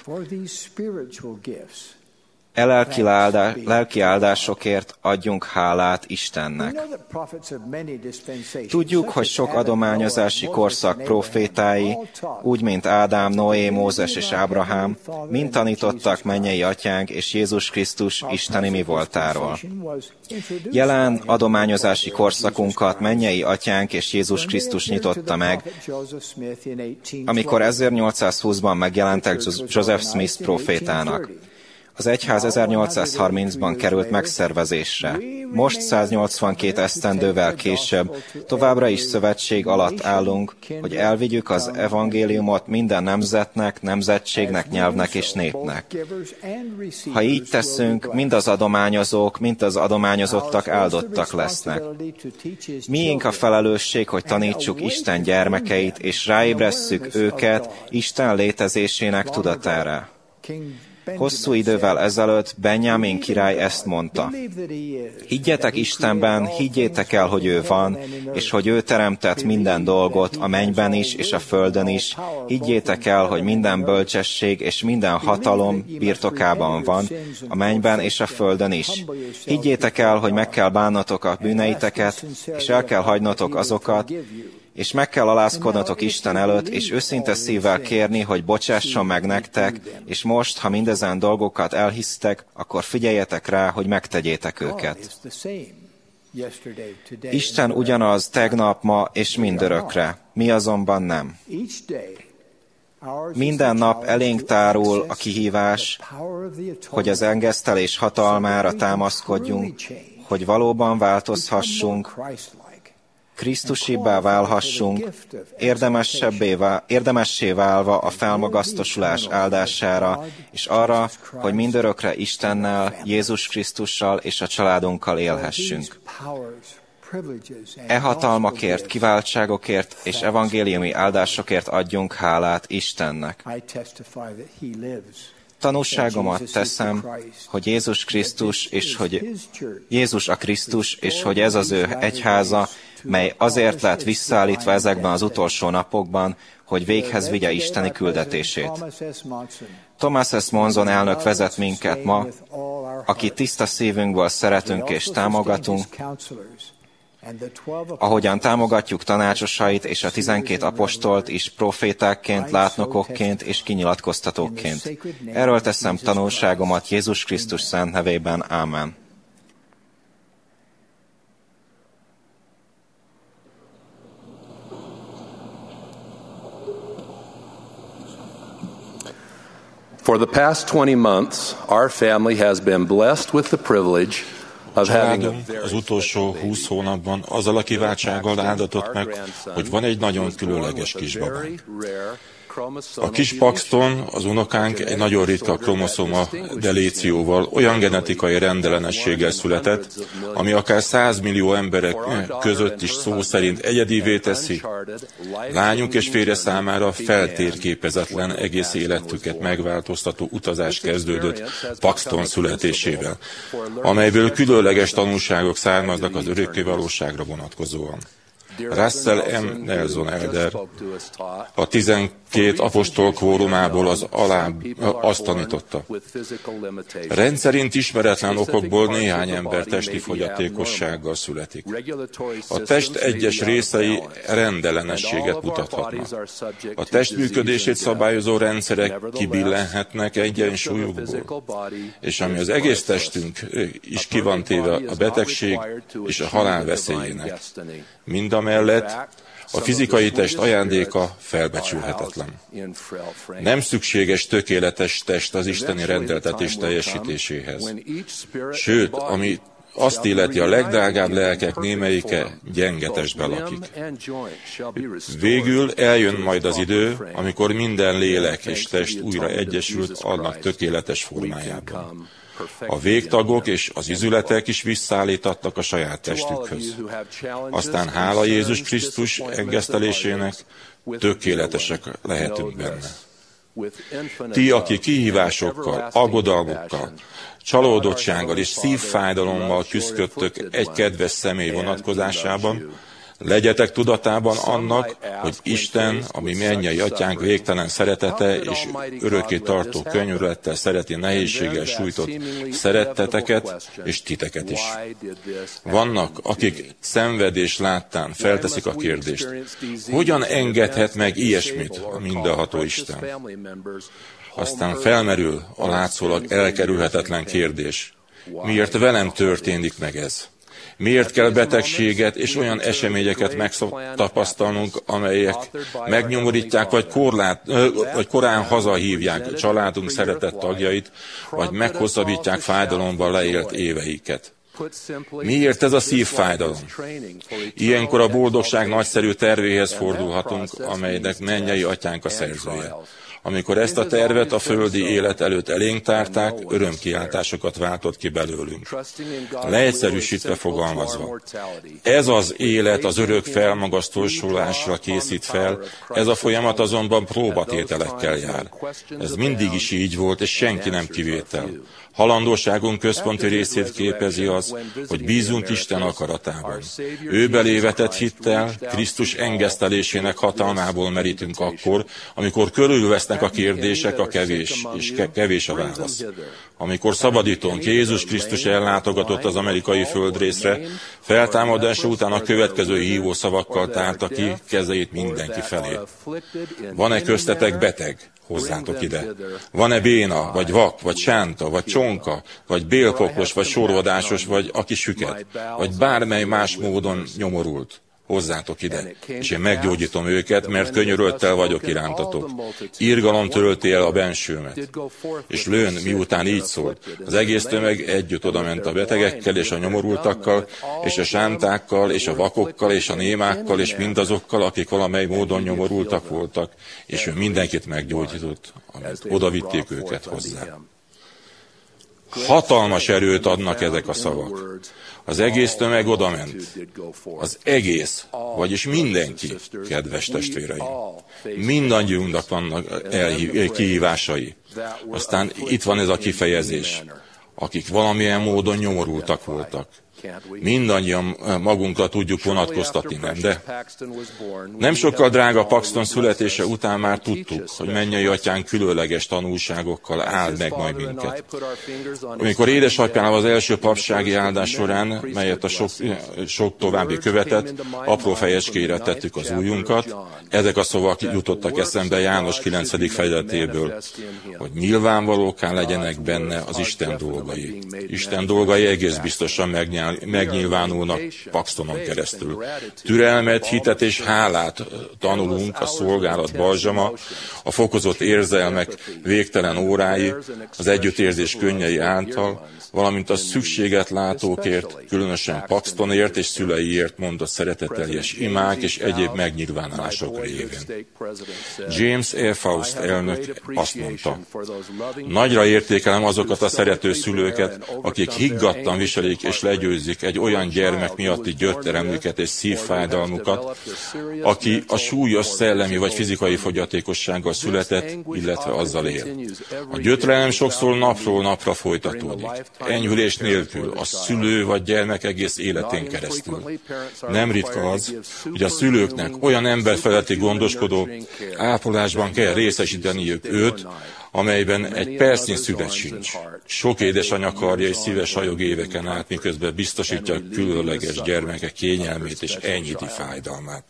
E lelki, áldás, lelki áldásokért adjunk hálát Istennek. Tudjuk, hogy sok adományozási korszak profétái, úgy mint Ádám, Noé, Mózes és Ábrahám, mind tanítottak mennyei atyánk és Jézus Krisztus isteni mi voltáról. Jelen adományozási korszakunkat mennyei atyánk és Jézus Krisztus nyitotta meg, amikor ezernyolcszázhúszban megjelentek Joseph Smith profétának. Az egyház ezernyolcszázharmincban került megszervezésre. Most száznyolcvankét esztendővel később továbbra is szövetség alatt állunk, hogy elvigyük az evangéliumot minden nemzetnek, nemzetségnek, nyelvnek és népnek. Ha így teszünk, mind az adományozók, mind az adományozottak áldottak lesznek. Miénk a felelősség, hogy tanítsuk Isten gyermekeit, és ráébresszük őket Isten létezésének tudatára. Hosszú idővel ezelőtt Benjamin király ezt mondta: higgyetek Istenben, higgyétek el, hogy ő van, és hogy ő teremtett minden dolgot, a mennyben is és a földön is. Higgyétek el, hogy minden bölcsesség és minden hatalom birtokában van, a mennyben és a földön is. Higgyétek el, hogy meg kell bánnatok a bűneiteket, és el kell hagynotok azokat, és meg kell alázkodnotok Isten előtt, és őszinte szívvel kérni, hogy bocsásson meg nektek, és most, ha mindezen dolgokat elhisztek, akkor figyeljetek rá, hogy megtegyétek őket. Isten ugyanaz tegnap, ma és mindörökre, mi azonban nem. Minden nap elénk tárul a kihívás, hogy az engesztelés hatalmára támaszkodjunk, hogy valóban változhassunk, Krisztusibbá válhassunk, érdemessé válva a felmagasztosulás áldására, és arra, hogy mindörökre Istennel, Jézus Krisztussal és a családunkkal élhessünk. E hatalmakért, kiváltságokért és evangéliumi áldásokért adjunk hálát Istennek. Tanúságomat teszem, hogy Jézus Krisztus, és hogy Jézus a Krisztus, és hogy ez az ő egyháza, mely azért lett visszaállítva ezekben az utolsó napokban, hogy véghez vigye isteni küldetését. Thomas S. Monson elnök vezet minket ma, aki tiszta szívünkből szeretünk és támogatunk, ahogyan támogatjuk tanácsosait és a tizenkét apostolt is profétákként, látnokokként és kinyilatkoztatókként. Erről teszem tanulságomat Jézus Krisztus szent nevében. Ámen. For the past twenty months, our family has been blessed with the privilege of having a az utolsó húsz hónapban azzal a kiváltsággal áldatott meg, hogy van egy nagyon különleges kisbabánk. A kis Paxton, az unokánk egy nagyon ritka kromoszoma delécióval, olyan genetikai rendellenességgel született, ami akár százmillió emberek között is szó szerint egyedivé teszi. Lányunk és férje számára feltérképezetlen, egész életüket megváltoztató utazás kezdődött Paxton születésével, amelyből különleges tanulságok származnak az örökkévalóságra vonatkozóan. Russell M. Nelson Elder a tizenkét apostol kvórumából az alább azt tanította. Rendszerint ismeretlen okokból néhány ember testi fogyatékossággal születik. A test egyes részei rendellenességet mutathatnak. A test működését szabályozó rendszerek kibillenhetnek egyensúlyukból, és ami az egész testünk is ki van téve a betegség és a halál veszélyének. Mindamellett a fizikai test ajándéka felbecsülhetetlen. Nem szükséges tökéletes test az isteni rendeltetés teljesítéséhez. Sőt, ami azt illeti, a legdrágább lelkek némelyike gyenge testben lakik. Végül eljön majd az idő, amikor minden lélek és test újra egyesült annak tökéletes formájában. A végtagok és az izületek is visszaállítattak a saját testükhöz. Aztán hála Jézus Krisztus engesztelésének tökéletesek lehetünk benne. Ti, akik kihívásokkal, aggodalmukkal, csalódottsággal és szívfájdalommal küzdködtök egy kedves személy vonatkozásában, legyetek tudatában annak, hogy Isten, ami mennyei atyánk végtelen szeretete és örökké tartó könyörülettel szereti nehézséggel sújtott szeretteteket és titeket is. Vannak, akik szenvedés láttán felteszik a kérdést, hogyan engedhet meg ilyesmit a mindenható Isten? Aztán felmerül a látszólag elkerülhetetlen kérdés, miért velem történik meg ez? Miért kell betegséget és olyan eseményeket megtapasztalnunk, amelyek megnyomorítják, vagy, korlát, vagy korán hazahívják családunk szeretett tagjait, vagy meghosszabbítják fájdalomban leélt éveiket? Miért ez a szívfájdalom? Ilyenkor a boldogság nagyszerű tervéhez fordulhatunk, amelynek mennyei atyánk a szerzője. Amikor ezt a tervet a földi élet előtt elénk tárták, örömkiáltásokat váltott ki belőlünk. Leegyszerűsítve fogalmazva. Ez az élet az örök felmagasztósulásra készít fel, ez a folyamat azonban próbatételekkel jár. Ez mindig is így volt, és senki nem kivétel. Halandóságunk központi részét képezi az, hogy bízunk Isten akaratában. Ő belévetett hittel, Krisztus engesztelésének hatalmából merítünk akkor, amikor körülvesznek a kérdések, a kevés, és kevés a válasz. Amikor szabadítónk Jézus Krisztus ellátogatott az amerikai földrészre, feltámadása után a következő hívó szavakkal tárta ki kezeit mindenki felé. Van-e köztetek beteg? Hozzátok ide. Van-e béna, vagy vak, vagy sánta, vagy csonka, vagy bélpoklos, vagy sorvadásos, vagy aki süket, vagy bármely más módon nyomorult? Hozzátok ide, és én meggyógyítom őket, mert könyörölttel vagyok irántatok. Irgalom törölti el a bensőmet. És lőn, miután így szólt, az egész tömeg együtt odament a betegekkel, és a nyomorultakkal, és a sántákkal, és a vakokkal, és a némákkal, és mindazokkal, akik valamely módon nyomorultak voltak, és ő mindenkit meggyógyított, amit odavitték őket hozzá. Hatalmas erőt adnak ezek a szavak. Az egész tömeg odament. Az egész, vagyis mindenki, kedves testvéreim. Mindannyiunknak vannak elhív, kihívásai. Aztán itt van ez a kifejezés, akik valamilyen módon nyomorultak voltak. Mindannyian magunkra tudjuk vonatkoztatni, nem? De nem sokkal drága Paxton születése után már tudtuk, hogy mennyei atyánk különleges tanulságokkal áld meg majd minket. Amikor édesapjánál az első papsági áldás során, melyet a sok, sok további követett, apró fejecskére tettük az ujjunkat, ezek a szavak jutottak eszembe János kilencedik fejezetéből, hogy nyilvánvalókká legyenek benne az Isten dolgai. Isten dolgai egész biztosan megnyilvánulnak megnyilvánulnak Paxtonon keresztül. Türelmet, hitet és hálát tanulunk a szolgálat balzsama, a fokozott érzelmek végtelen órái, az együttérzés könnyei által, valamint a szükséget látókért, különösen Paxtonért és szüleiért mondott szeretetteljes imák és egyéb megnyilvánulások révén. James A. Faust elnök azt mondta, nagyra értékelem azokat a szerető szülőket, akik higgadtan viselik és legyőzik egy olyan gyermek miatti gyötrelmüket és szívfájdalmukat, aki a súlyos szellemi vagy fizikai fogyatékossággal született, illetve azzal él. A gyötrelem sokszor napról napra folytatódik. Enyhülés nélkül, a szülő vagy gyermek egész életén keresztül. Nem ritka az, hogy a szülőknek olyan emberfeletti gondoskodó ápolásban kell részesíteniük őt, amelyben egy percnyi szület sincs. Sok édesanyja karja és szíves hajog éveken át, miközben biztosítja a különleges gyermeke kényelmét és enyhíti fájdalmát.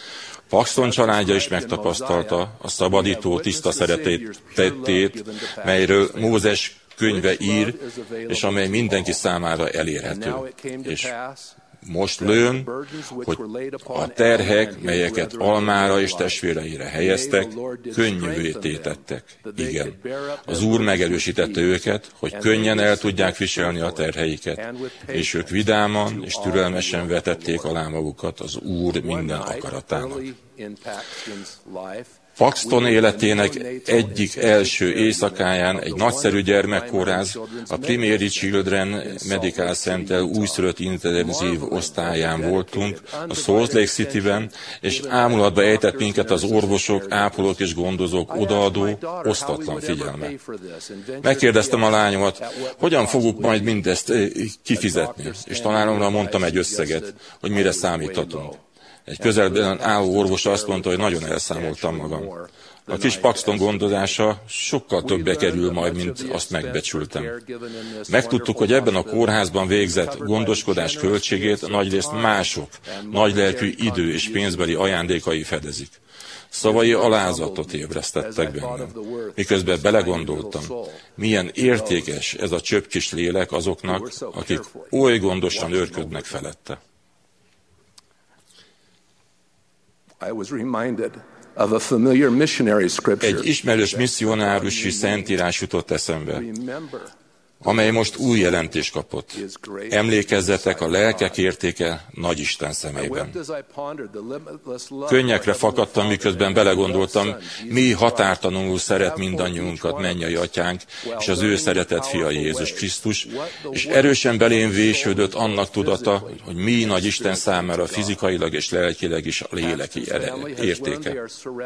Paxton családja is megtapasztalta a szabadító tiszta szeretetét, melyről Mózes könyve ír, és amely mindenki számára elérhető. És most lőn, hogy a terhek, melyeket almára és testvéreire helyeztek, könnyűvé tétettek. Igen, az Úr megerősítette őket, hogy könnyen el tudják viselni a terheiket, és ők vidáman és türelmesen vetették alá magukat az Úr minden akaratának. Paxton életének egyik első éjszakáján egy nagyszerű gyermekkórház, a Primary Children Medical Center újszülött intenzív osztályán voltunk, a Salt Lake Cityben, és ámulatba ejtett minket az orvosok, ápolók és gondozók odaadó, osztatlan figyelme. Megkérdeztem a lányomat, hogyan fogjuk majd mindezt kifizetni, és tanáromra mondtam egy összeget, hogy mire számíthatunk. Egy közelben álló orvos azt mondta, hogy nagyon elszámoltam magam. A kis Paxton gondozása sokkal többe kerül majd, mint azt megbecsültem. Megtudtuk, hogy ebben a kórházban végzett gondoskodás költségét nagyrészt mások, nagylelkű idő és pénzbeli ajándékai fedezik. Szavai alázatot ébresztettek bennem, miközben belegondoltam, milyen értékes ez a csöpp kis lélek azoknak, akik oly gondosan őrködnek felette. Egy ismerős misszionárusi szentírás jutott eszembe, amely most új jelentést kapott. Emlékezzetek a lelkek értéke Nagyisten szemében. Könnyekre fakadtam, miközben belegondoltam, mi határtalanul szeret mindannyiunkat mennyei atyánk, és az ő szeretett fia Jézus Krisztus, és erősen belém vésődött annak tudata, hogy mi Nagyisten számára fizikailag és lelkileg is a léleki értéke.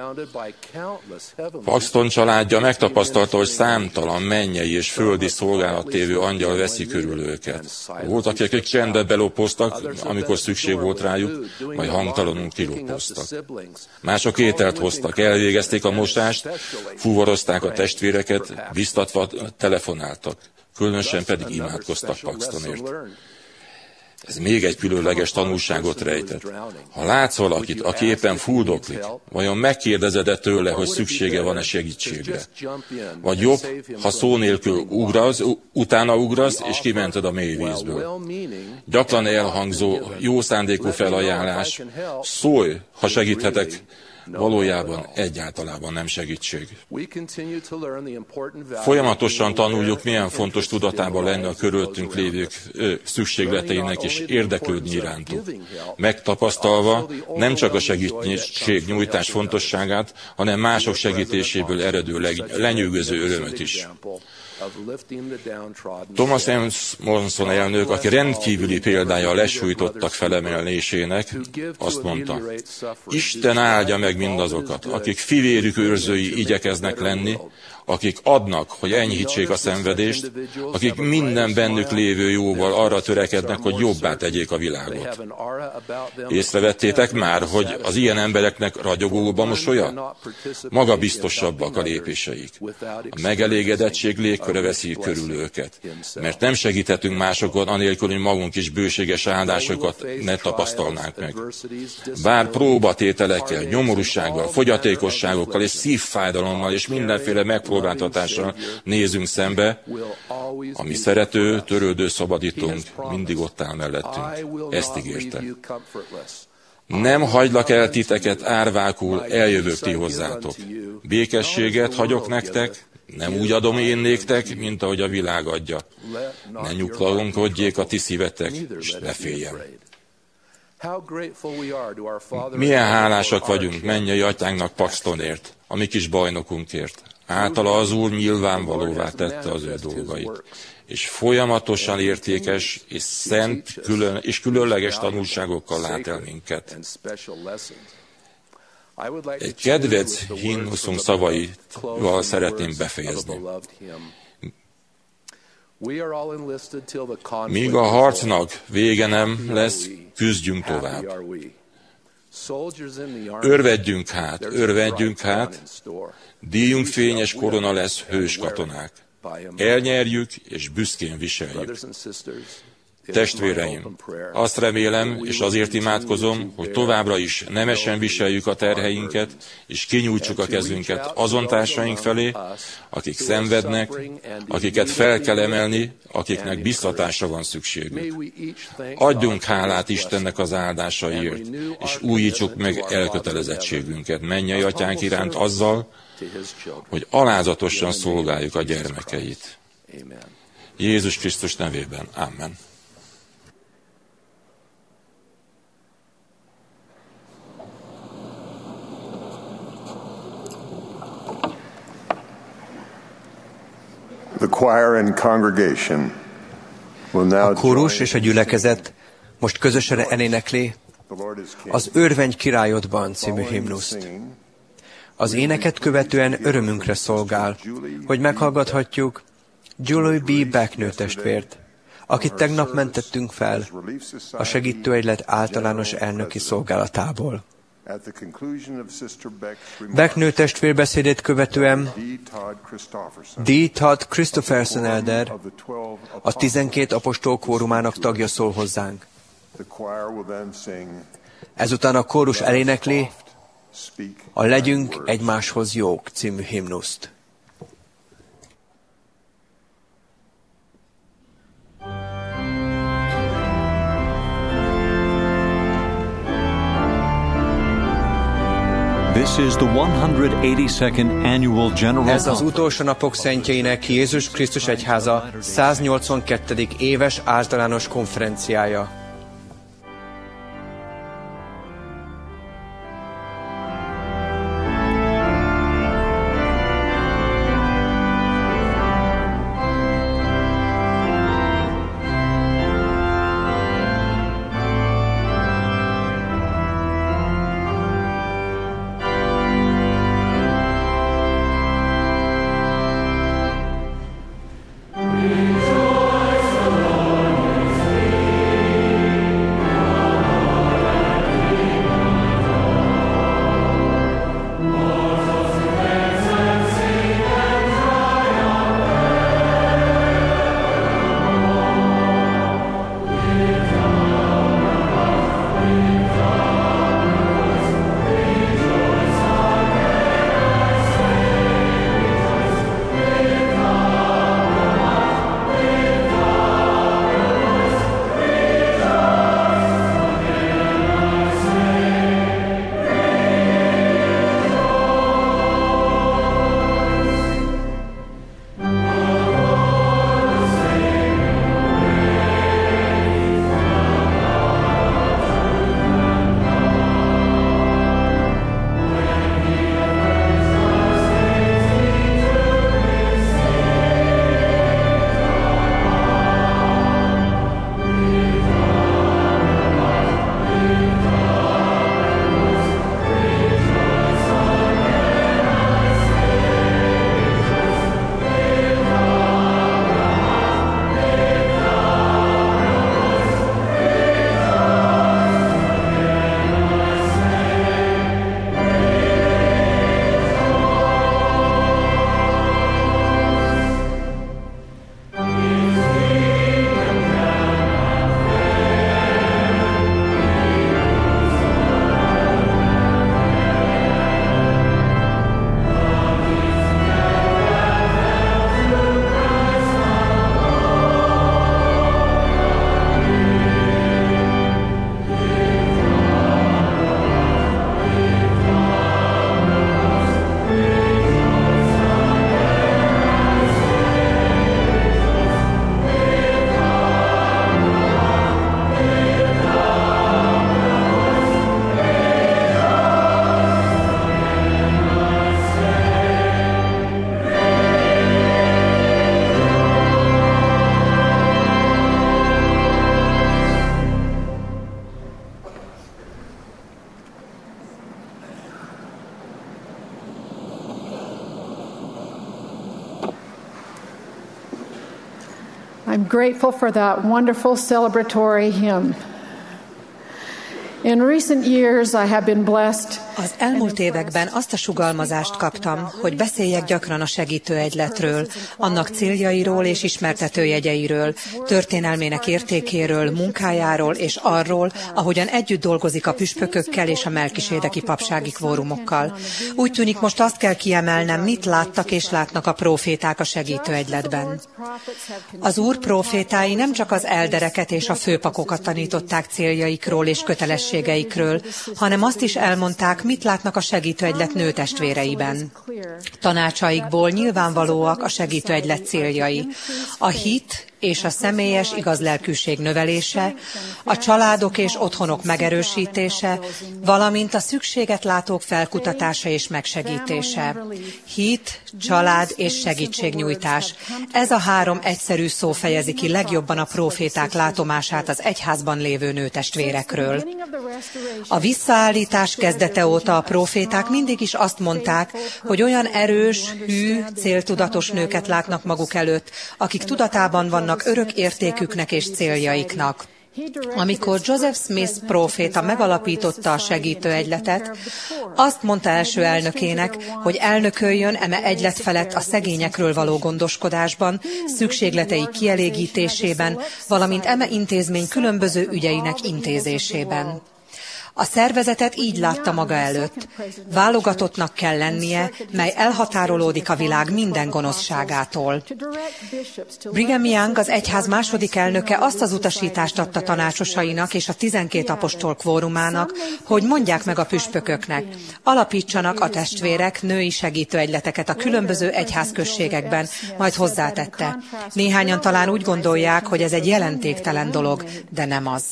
Paxton családja megtapasztalta, hogy számtalan mennyei és földi szolgálat tévő angyal veszi körül őket. Voltak, akik csendbe belopoztak, amikor szükség volt rájuk, majd hangtalanul kilopoztak. Mások ételt hoztak, elvégezték a mosást, fuvarozták a testvéreket, biztatva telefonáltak, különösen pedig imádkoztak Paxtonért. Ez még egy különleges tanulságot rejtett. Ha látsz valakit, aki éppen fuldoklik, vajon megkérdezed-e tőle, hogy szüksége van-e segítségre? Vagy jobb, ha szó nélkül ugrasz, utána ugrasz, és kimented a mély vízből. Gyakran elhangzó, jó szándékú felajánlás, szólj, ha segíthetek, valójában egyáltalában nem segítség. Folyamatosan tanuljuk, milyen fontos tudatában lenni a körülöttünk lévők szükségleteinek és érdeklődni irántuk. Megtapasztalva nem csak a segítségnyújtás fontosságát, hanem mások segítéséből eredő lenyűgöző örömöt is. Thomas M. Monson elnök, aki rendkívüli példája a lesújtottak felemelésének, azt mondta, Isten áldja meg mindazokat, akik fivérük őrzői igyekeznek lenni, akik adnak, hogy enyhítsék a szenvedést, akik minden bennük lévő jóval arra törekednek, hogy jobbá tegyék a világot. Észrevettétek már, hogy az ilyen embereknek ragyogóbb a mosolya? Magabiztosabbak a lépéseik. A megelégedettség légköre veszi körül őket, mert nem segíthetünk másokon anélkül, hogy magunk is bőséges áldásokat ne tapasztalnánk meg. Bár próbatételekkel, nyomorúsággal, fogyatékosságokkal és szívfájdalommal és mindenféle megpróbáltatással próbáltatással nézünk szembe, a mi szerető, törődő szabadítónk mindig ott áll mellettünk. Ezt ígérte. Nem hagylak el titeket árvákul, eljövök ti hozzátok. Békességet hagyok nektek, nem úgy adom én néktek, mint ahogy a világ adja. Ne nyugtalankodjék a ti szívetek, és ne féljen. Milyen hálásak vagyunk mennyei atyánknak Paxtonért, a mi kis bajnokunkért. Általa az Úr nyilvánvalóvá tette az ő dolgait, és folyamatosan értékes és szent külön, és különleges tanulságokkal lát el minket. Egy kedvenc himnuszunk szavaival szeretném befejezni. Míg a harcnak vége nem lesz, küzdjünk tovább. Örvedjünk hát, örvedjünk hát, díjunk fényes korona lesz, hős katonák. Elnyerjük és büszkén viseljük. Testvéreim, azt remélem, és azért imádkozom, hogy továbbra is nemesen viseljük a terheinket, és kinyújtsuk a kezünket azon társaink felé, akik szenvednek, akiket fel kell emelni, akiknek biztatásra van szükségük. Adjunk hálát Istennek az áldásaiért, és újítsuk meg elkötelezettségünket mennyei atyánk iránt azzal, hogy alázatosan szolgáljuk a gyermekeit. Jézus Krisztus nevében. Amen. The choir and congregation will now a kórus és a gyülekezet most közösen elénekli az Örvendj királyodban című himnuszt. Az éneket követően örömünkre szolgál, hogy meghallgathatjuk Julie B. Becknő testvért, akit tegnap mentettünk fel a segítőegylet általános elnöki szolgálatából. Becknő testvér beszédét követően D. Todd Christopherson elder, a tizenkét apostol kórumának tagja szól hozzánk. Ezután a kórus elénekli a Legyünk egymáshoz jók című himnuszt. This is the one hundred eighty-second annual General Ez az utolsó napok szentjeinek Jézus Krisztus egyháza száznyolcvankettedik éves általános konferenciája. I'm grateful for that wonderful celebratory hymn. In recent years I have been blessed. Az elmúlt években azt a sugallmazást kaptam, hogy beszéljek gyakran a segítőegyletről, annak céljairól és ismertetőjegyeiről, történelmének értékéről, munkájáról és arról, ahogyan együtt dolgozik a püspökökkel és a melkisédeki papsági kvórumokkal. Úgy tűnik, most azt kell kiemelnem, mit láttak és látnak a próféták a segítőegyletben. Az Úr prófétái nem csak az eldereket és a főpakokat tanították céljaikról és kötelességeikről, hanem azt is elmondták, mit látnak a segítőegylet nőtestvéreiben. Tanácsaikból nyilvánvalóak a segítőegylet céljai. A hit és a személyes igazlelkűség növelése, a családok és otthonok megerősítése, valamint a szükséget látók felkutatása és megsegítése. Hit, család és segítségnyújtás. Ez a három egyszerű szó fejezi ki legjobban a próféták látomását az egyházban lévő nőtestvérekről. A visszaállítás kezdete óta a próféták mindig is azt mondták, hogy olyan erős, hű, céltudatos nőket látnak maguk előtt, akik tudatában vannak örök értéküknek és céljaiknak. Amikor Joseph Smith próféta megalapította a segítőegyletet, azt mondta első elnökének, hogy elnököljön eme egylet felett a szegényekről való gondoskodásban, szükségleteik kielégítésében, valamint eme intézmény különböző ügyeinek intézésében. A szervezetet így látta maga előtt. Válogatottnak kell lennie, mely elhatárolódik a világ minden gonoszságától. Brigham Young, az egyház második elnöke azt az utasítást adta tanácsosainak és a tizenkét apostol kvórumának, hogy mondják meg a püspököknek, alapítsanak a testvérek női segítőegyleteket a különböző egyházközségekben, majd hozzátette. Néhányan talán úgy gondolják, hogy ez egy jelentéktelen dolog, de nem az.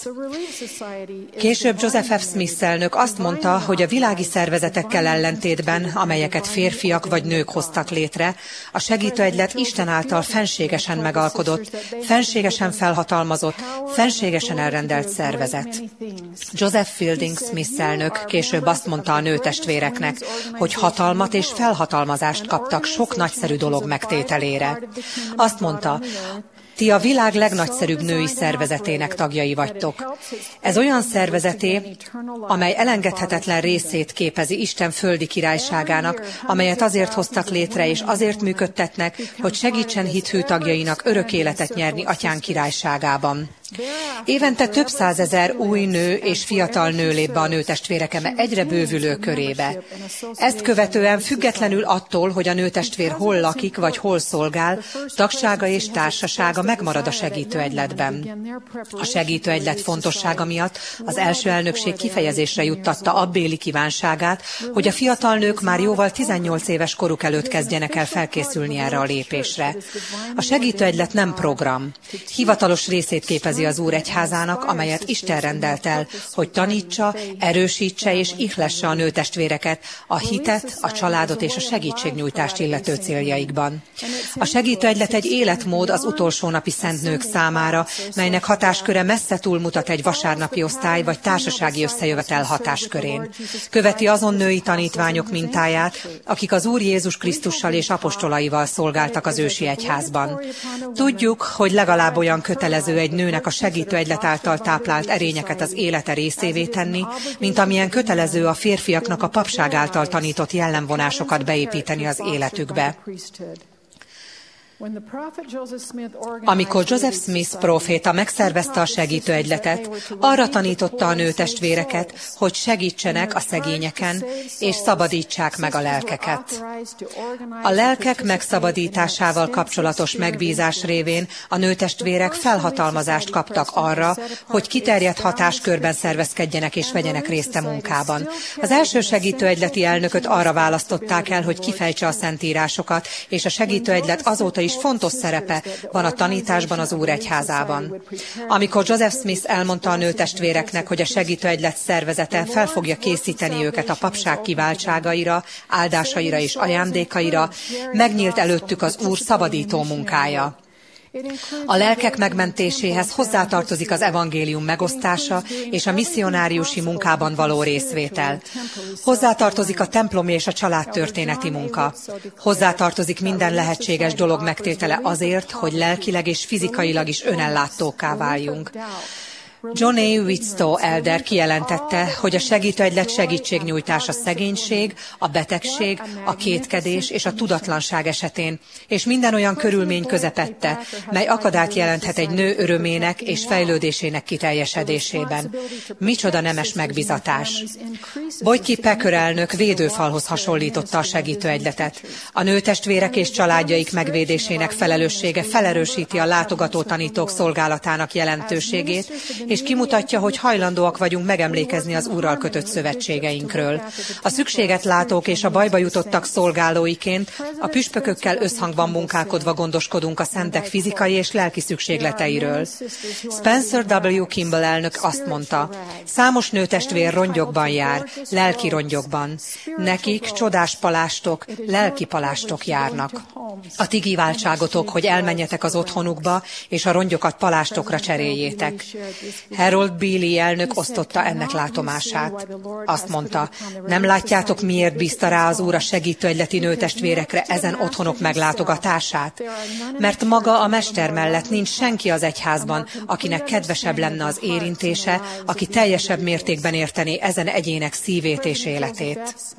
Később Joseph F. Smith elnök azt mondta, hogy a világi szervezetekkel ellentétben, amelyeket férfiak vagy nők hoztak létre, a segítőegylet Isten által fenségesen megalkodott, fenségesen felhatalmazott, fenségesen elrendelt szervezet. Joseph Fielding Smith elnök később azt mondta a nőtestvéreknek, hogy hatalmat és felhatalmazást kaptak sok nagyszerű dolog megtételére. Azt mondta, ti a világ legnagyszerűbb női szervezetének tagjai vagytok. Ez olyan szervezeté, amely elengedhetetlen részét képezi Isten földi királyságának, amelyet azért hoztak létre és azért működtetnek, hogy segítsen hithű tagjainak örök életet nyerni Atyán királyságában. Évente több százezer új nő és fiatal nő lép be a nőtestvérek eme egyre bővülő körébe. Ezt követően függetlenül attól, hogy a nőtestvér hol lakik vagy hol szolgál, tagsága és társasága megmarad a segítőegyletben. A segítőegylet fontossága miatt az első elnökség kifejezésre juttatta abbéli kívánságát, hogy a fiatal nők már jóval tizennyolc éves koruk előtt kezdjenek el felkészülni erre a lépésre. A segítőegylet nem program. Hivatalos részét képezi az Úr egyházának, amelyet Isten rendelt el, hogy tanítsa, erősítse és ihlesse a nőtestvéreket a hitet, a családot és a segítségnyújtást illető céljaikban. A segítőegylet egy életmód az utolsó napi szent nők számára, melynek hatásköre messze túlmutat egy vasárnapi osztály vagy társasági összejövetel hatáskörén. Követi azon női tanítványok mintáját, akik az Úr Jézus Krisztussal és apostolaival szolgáltak az ősi egyházban. Tudjuk, hogy legalább olyan kötelező egy nőnek a segítőegylet által táplált erényeket az élete részévé tenni, mint amilyen kötelező a férfiaknak a papság által tanított jellemvonásokat beépíteni az életükbe. Amikor Joseph Smith próféta megszervezte a segítőegyletet, arra tanította a nőtestvéreket, hogy segítsenek a szegényeken, és szabadítsák meg a lelkeket. A lelkek megszabadításával kapcsolatos megbízás révén a nőtestvérek felhatalmazást kaptak arra, hogy kiterjedt hatáskörben szervezkedjenek és vegyenek részt a munkában. Az első segítőegyleti elnököt arra választották el, hogy kifejtse a szentírásokat, és a segítőegylet azóta is is fontos szerepe van a tanításban az Úr egyházában. Amikor Joseph Smith elmondta a nőtestvéreknek, hogy a segítőegylet szervezete fel fogja készíteni őket a papság kiváltságaira, áldásaira és ajándékaira, megnyílt előttük az Úr szabadító munkája. A lelkek megmentéséhez hozzátartozik az evangélium megosztása és a misszionáriusi munkában való részvétel. Hozzátartozik a templomi és a családtörténeti munka. Hozzátartozik minden lehetséges dolog megtétele azért, hogy lelkileg és fizikailag is önellátókká váljunk. John A. Widtsoe elder kijelentette, hogy a segítőegylet segítségnyújtás a szegénység, a betegség, a kétkedés és a tudatlanság esetén, és minden olyan körülmény közepette, mely akadályt jelenthet egy nő örömének és fejlődésének kiteljesedésében. Micsoda nemes megbizatás! Boyki Packer elnök védőfalhoz hasonlította a segítőegyletet. A nőtestvérek és családjaik megvédésének felelőssége felerősíti a látogató tanítók szolgálatának jelentőségét, és kimutatja, hogy hajlandóak vagyunk megemlékezni az Úrral kötött szövetségeinkről. A szükséget látók és a bajba jutottak szolgálóiként a püspökökkel összhangban munkálkodva gondoskodunk a szentek fizikai és lelki szükségleteiről. Spencer W. Kimball elnök azt mondta, számos nőtestvér rongyokban jár, lelki rongyokban. Nekik csodás palástok, lelki palástok járnak. A ti kiváltságotok, hogy elmenjetek az otthonukba, és a rongyokat palástokra cseréljétek. Harold Bailey elnök osztotta ennek látomását. Azt mondta, nem látjátok, miért bízta rá az Úr a segítőegyleti nőtestvérekre ezen otthonok meglátogatását? Mert maga a mester mellett nincs senki az egyházban, akinek kedvesebb lenne az érintése, aki teljesebb mértékben értené ezen egyének szívét és életét.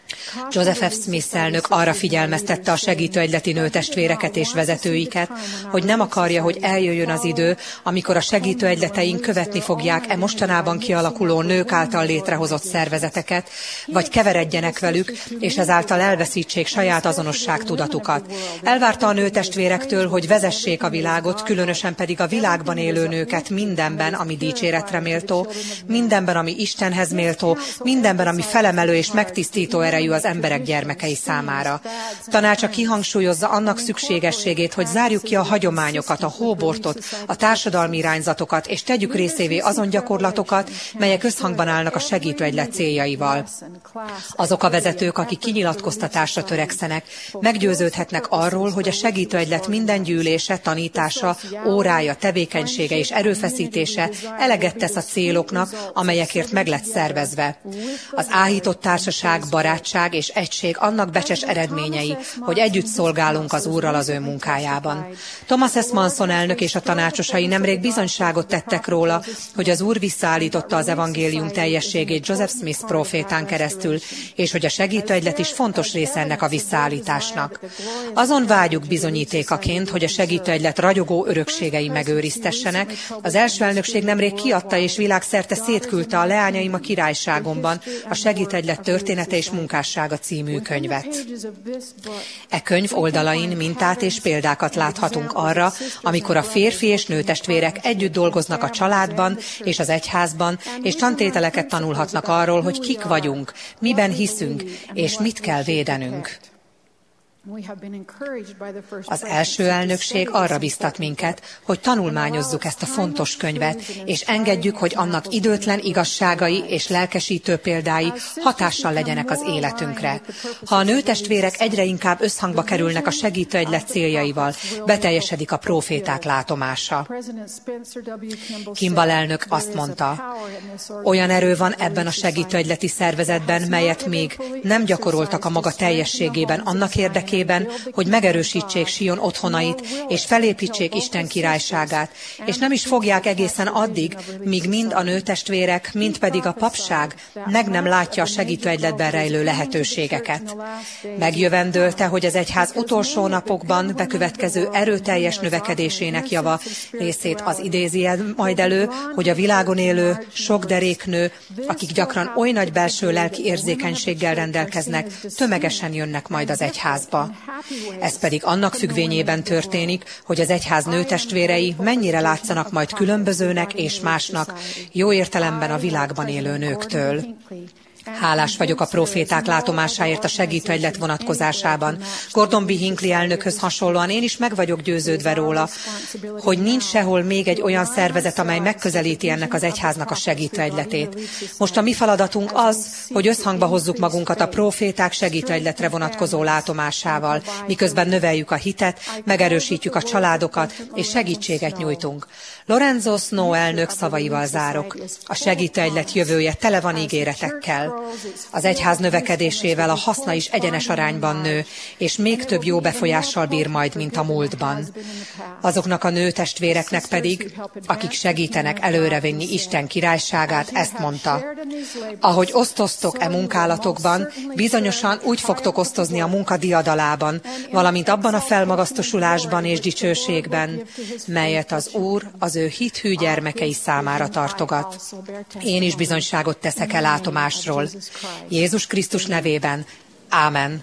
Joseph F. Smith elnök arra figyelmeztette a segítőegyleti nőtestvéreket és vezetőiket, hogy nem akarja, hogy eljöjjön az idő, amikor a segítőegyleteink követni fogják e mostanában kialakuló nők által létrehozott szervezeteket, vagy keveredjenek velük, és ezáltal elveszítsék saját azonosságtudatukat. Elvárta a nőtestvérektől, hogy vezessék a világot, különösen pedig a világban élő nőket mindenben, ami dicséretre méltó, mindenben, ami Istenhez méltó, mindenben, ami felemelő és megtisztító erejű az emberek gyermekei számára. Tanácsa kihangsúlyozza annak szükségességét, hogy zárjuk ki a hagyományokat, a hóbortot, a társadalmi irányzatokat, és tegyük részévé azon gyakorlatokat, melyek összhangban állnak a segítőegylet céljaival. Azok a vezetők, akik kinyilatkoztatásra törekszenek, meggyőződhetnek arról, hogy a segítőegylet minden gyűlése, tanítása, órája, tevékenysége és erőfeszítése eleget tesz a céloknak, amelyekért meg lett szervezve. Az áhított társaság, barátság és egység annak becses eredményei, hogy együtt szolgálunk az Úrral az ő munkájában. Thomas S. Manson elnök és a tanácsosai nemrég bizonyságot tettek róla, hogy az Úr visszaállította az evangélium teljességét Joseph Smith prófétán keresztül, és hogy a segítőegylet is fontos része ennek a visszaállításnak. Azon vágyuk bizonyítékaként, hogy a segítőegylet ragyogó örökségei megőriztessenek, az első elnökség nemrég kiadta és világszerte szétküldte a Leányaim a királyságomban a segítőegylet története és munkássága című könyvet. E könyv oldalain mintát és példákat láthatunk arra, amikor a férfi és nőtestvérek együtt dolgoznak a családban és az egyházban, és tantételeket tanulhatnak arról, hogy kik vagyunk, miben hiszünk, és mit kell védenünk. Az első elnökség arra biztat minket, hogy tanulmányozzuk ezt a fontos könyvet, és engedjük, hogy annak időtlen igazságai és lelkesítő példái hatással legyenek az életünkre. Ha a nőtestvérek egyre inkább összhangba kerülnek a segítőegylet céljaival, beteljesedik a próféták látomása. Kimball elnök azt mondta, olyan erő van ebben a segítőegyleti szervezetben, melyet még nem gyakoroltak a maga teljességében annak érdekében, hogy megerősítsék Sion otthonait, és felépítsék Isten királyságát, és nem is fogják egészen addig, míg mind a nőtestvérek, mind pedig a papság meg nem látja a segítőegyletben rejlő lehetőségeket. Megjövendölte, hogy az egyház utolsó napokban bekövetkező erőteljes növekedésének java részét az idézi majd elő, hogy a világon élő sok deréknő, akik gyakran oly nagy belső lelki érzékenységgel rendelkeznek, tömegesen jönnek majd az egyházba. Ez pedig annak függvényében történik, hogy az egyház nőtestvérei mennyire látszanak majd különbözőnek és másnak, jó értelemben a világban élő nőktől. Hálás vagyok a próféták látomásáért a segítőegylet vonatkozásában. Gordon B. Hinckley elnökhöz hasonlóan én is meg vagyok győződve róla, hogy nincs sehol még egy olyan szervezet, amely megközelíti ennek az egyháznak a segítőegyletét. Most a mi feladatunk az, hogy összhangba hozzuk magunkat a próféták segítőegyletre vonatkozó látomásával, miközben növeljük a hitet, megerősítjük a családokat és segítséget nyújtunk. Lorenzo Snow elnök szavaival zárok. A segítőegylet jövője tele van ígéretekkel. Az egyház növekedésével a haszna is egyenes arányban nő, és még több jó befolyással bír majd, mint a múltban. Azoknak a nőtestvéreknek pedig, akik segítenek előrevinni Isten királyságát, ezt mondta. Ahogy osztoztok e munkálatokban, bizonyosan úgy fogtok osztozni a munka diadalában, valamint abban a felmagasztosulásban és dicsőségben, melyet az Úr az ő hithű gyermekei számára tartogat. Én is bizonyságot teszek el látomásról. Jézus Krisztus nevében. Ámen.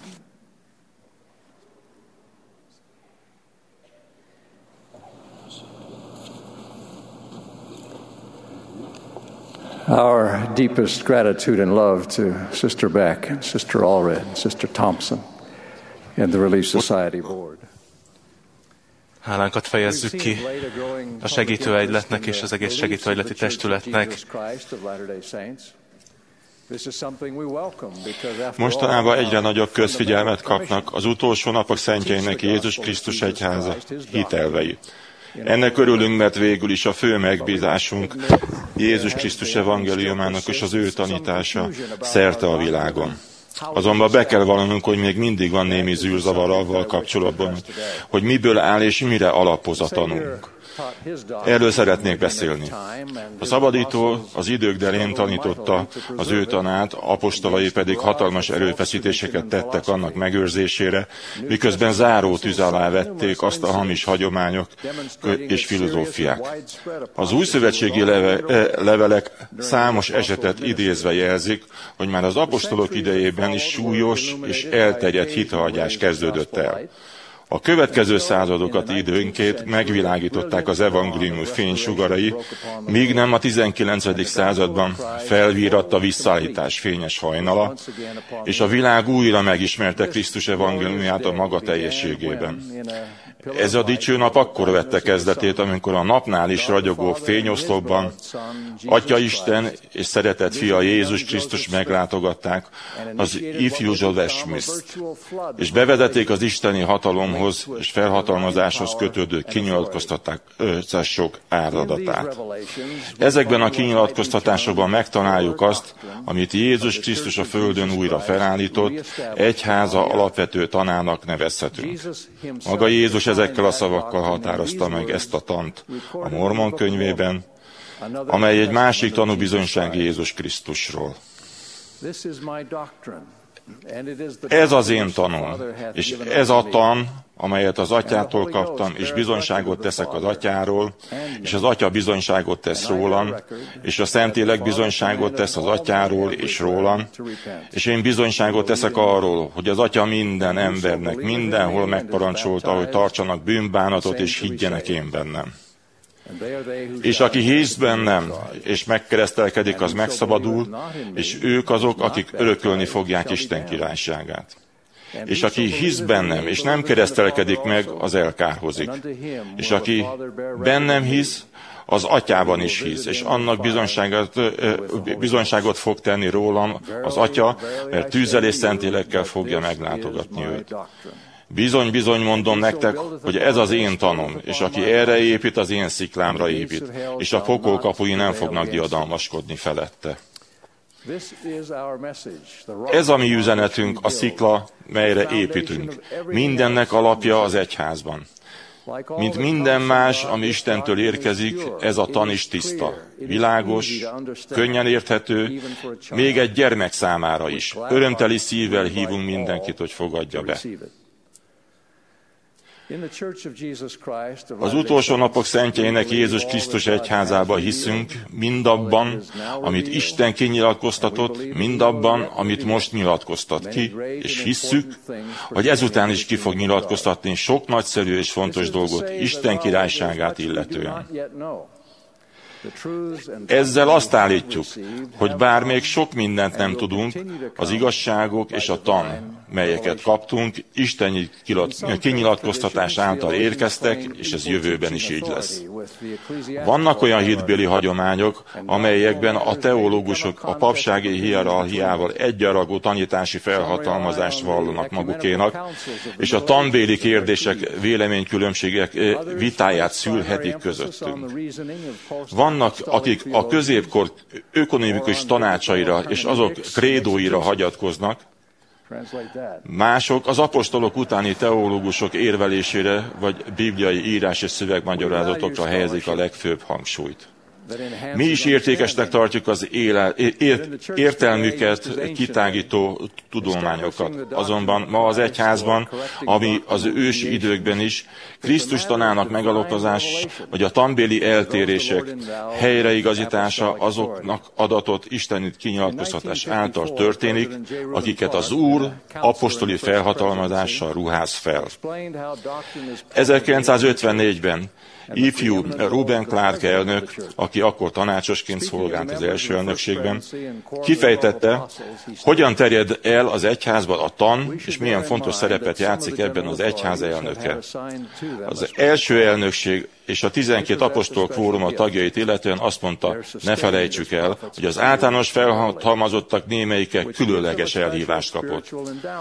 Our deepest gratitude and love to Sister Beck and Sister Allred and Sister Thompson and the Relief Society Board. Hálánkat fejezzük ki a segítőegyletnek és az egész segítőegyleti testületnek. Mostanában egyre nagyobb közfigyelmet kapnak az utolsó napok szentjeinek Jézus Krisztus egyháza hitelvei. Ennek örülünk, mert végül is a fő megbízásunk Jézus Krisztus evangéliumának és az ő tanítása szerte a világon. Azonban be kell vallanunk, hogy még mindig van némi zűrzavar avval kapcsolatban, hogy miből áll és mire alapoz a tanunk. Erről szeretnék beszélni. A szabadító az idők delén tanította az ő tanát, apostolai pedig hatalmas erőfeszítéseket tettek annak megőrzésére, miközben záró tűz alá vették azt a hamis hagyományok és filozófiák. Az újszövetségi leve, levelek számos esetet idézve jelzik, hogy már az apostolok idejében is súlyos és elterjedt hitehagyás kezdődött el. A következő századokat időnként megvilágították az evangélium fénysugarai, míg nem a tizenkilencedik században felvíratt a visszaállítás fényes hajnala, és a világ újra megismerte Krisztus evangéliumját a maga teljességében. Ez a dicső nap akkor vette kezdetét, amikor a napnál is ragyogó fényoszlopban Atya Isten és szeretett fia Jézus Krisztus meglátogatták az ifjú Westminster-t, és bevezették az isteni hatalomhoz és felhatalmazáshoz kötődő kinyilatkoztatások áradatát. Ezekben a kinyilatkoztatásokban megtaláljuk azt, amit Jézus Krisztus a földön újra felállított, egyháza alapvető tanának nevezhetünk. Maga Jézus ezekkel a szavakkal határozta meg ezt a tant a Mormon könyvében, amely egy másik tanúbizonyság Jézus Krisztusról. Ez az én tanom, és ez a tan, amelyet az atyától kaptam, és bizonyságot teszek az atyáról, és az atya bizonyságot tesz rólam, és a Szentlélek bizonyságot tesz az atyáról és rólam, és én bizonyságot teszek arról, hogy az atya minden embernek mindenhol megparancsolta, hogy tartsanak bűnbánatot, és higgyenek én bennem. És aki hisz bennem, és megkeresztelkedik, az megszabadul, és ők azok, akik örökölni fogják Isten királyságát. És aki hisz bennem, és nem keresztelkedik meg, az elkárhozik. És aki bennem hisz, az atyában is hisz, és annak bizonyságot, bizonyságot fog tenni rólam az atya, mert tűzzel és Szentlélekkel fogja meglátogatni őt. Bizony, bizony mondom nektek, hogy ez az én tanom, és aki erre épít, az én sziklámra épít, és a pokol kapui nem fognak diadalmaskodni felette. Ez a mi üzenetünk, a szikla, melyre építünk. Mindennek alapja az egyházban. Mint minden más, ami Istentől érkezik, ez a tan is tiszta, világos, könnyen érthető, még egy gyermek számára is. Örömteli szívvel hívunk mindenkit, hogy fogadja be. Az utolsó napok szentjeinek Jézus Krisztus egyházába hiszünk, mindabban, amit Isten kinyilatkoztatott, mindabban, amit most nyilatkoztat ki, és hisszük, hogy ezután is ki fog nyilatkoztatni sok nagyszerű és fontos dolgot Isten királyságát illetően. Ezzel azt állítjuk, hogy bár még sok mindent nem tudunk, az igazságok és a tan, melyeket kaptunk, isteni kinyilatkoztatás által érkeztek, és ez jövőben is így lesz. Vannak olyan hitbéli hagyományok, amelyekben a teológusok a papsági hierarchiával egyarágú tanítási felhatalmazást vallanak magukénak, és a tanbéli kérdések, véleménykülönbségek vitáját szülhetik közöttünk. Vannak, akik a középkor ökonomikus tanácsaira és azok krédóira hagyatkoznak, mások az apostolok utáni teológusok érvelésére vagy bibliai írás és szövegmagyarázatokra helyezik a legfőbb hangsúlyt. Mi is értékesnek tartjuk az éle, ér, értelmüket kitágító tudományokat. Azonban ma az egyházban, ami az ősi időkben is, Krisztus tanának megalapozás, vagy a tanbéli eltérések helyreigazítása azoknak adatott isteni kinyilatkoztatás által történik, akiket az Úr apostoli felhatalmazással ruház fel. ezerkilencszázötvennégyben ifjú Reuben Clark elnök, aki akkor tanácsosként szolgált az első elnökségben, kifejtette, hogyan terjed el az egyházban a tan, és milyen fontos szerepet játszik ebben az egyház elnöke. Az első elnökség és a tizenkét apostol kvóruma tagjait illetően azt mondta, ne felejtsük el, hogy az általános felhatalmazottak némelyike különleges elhívást kapott.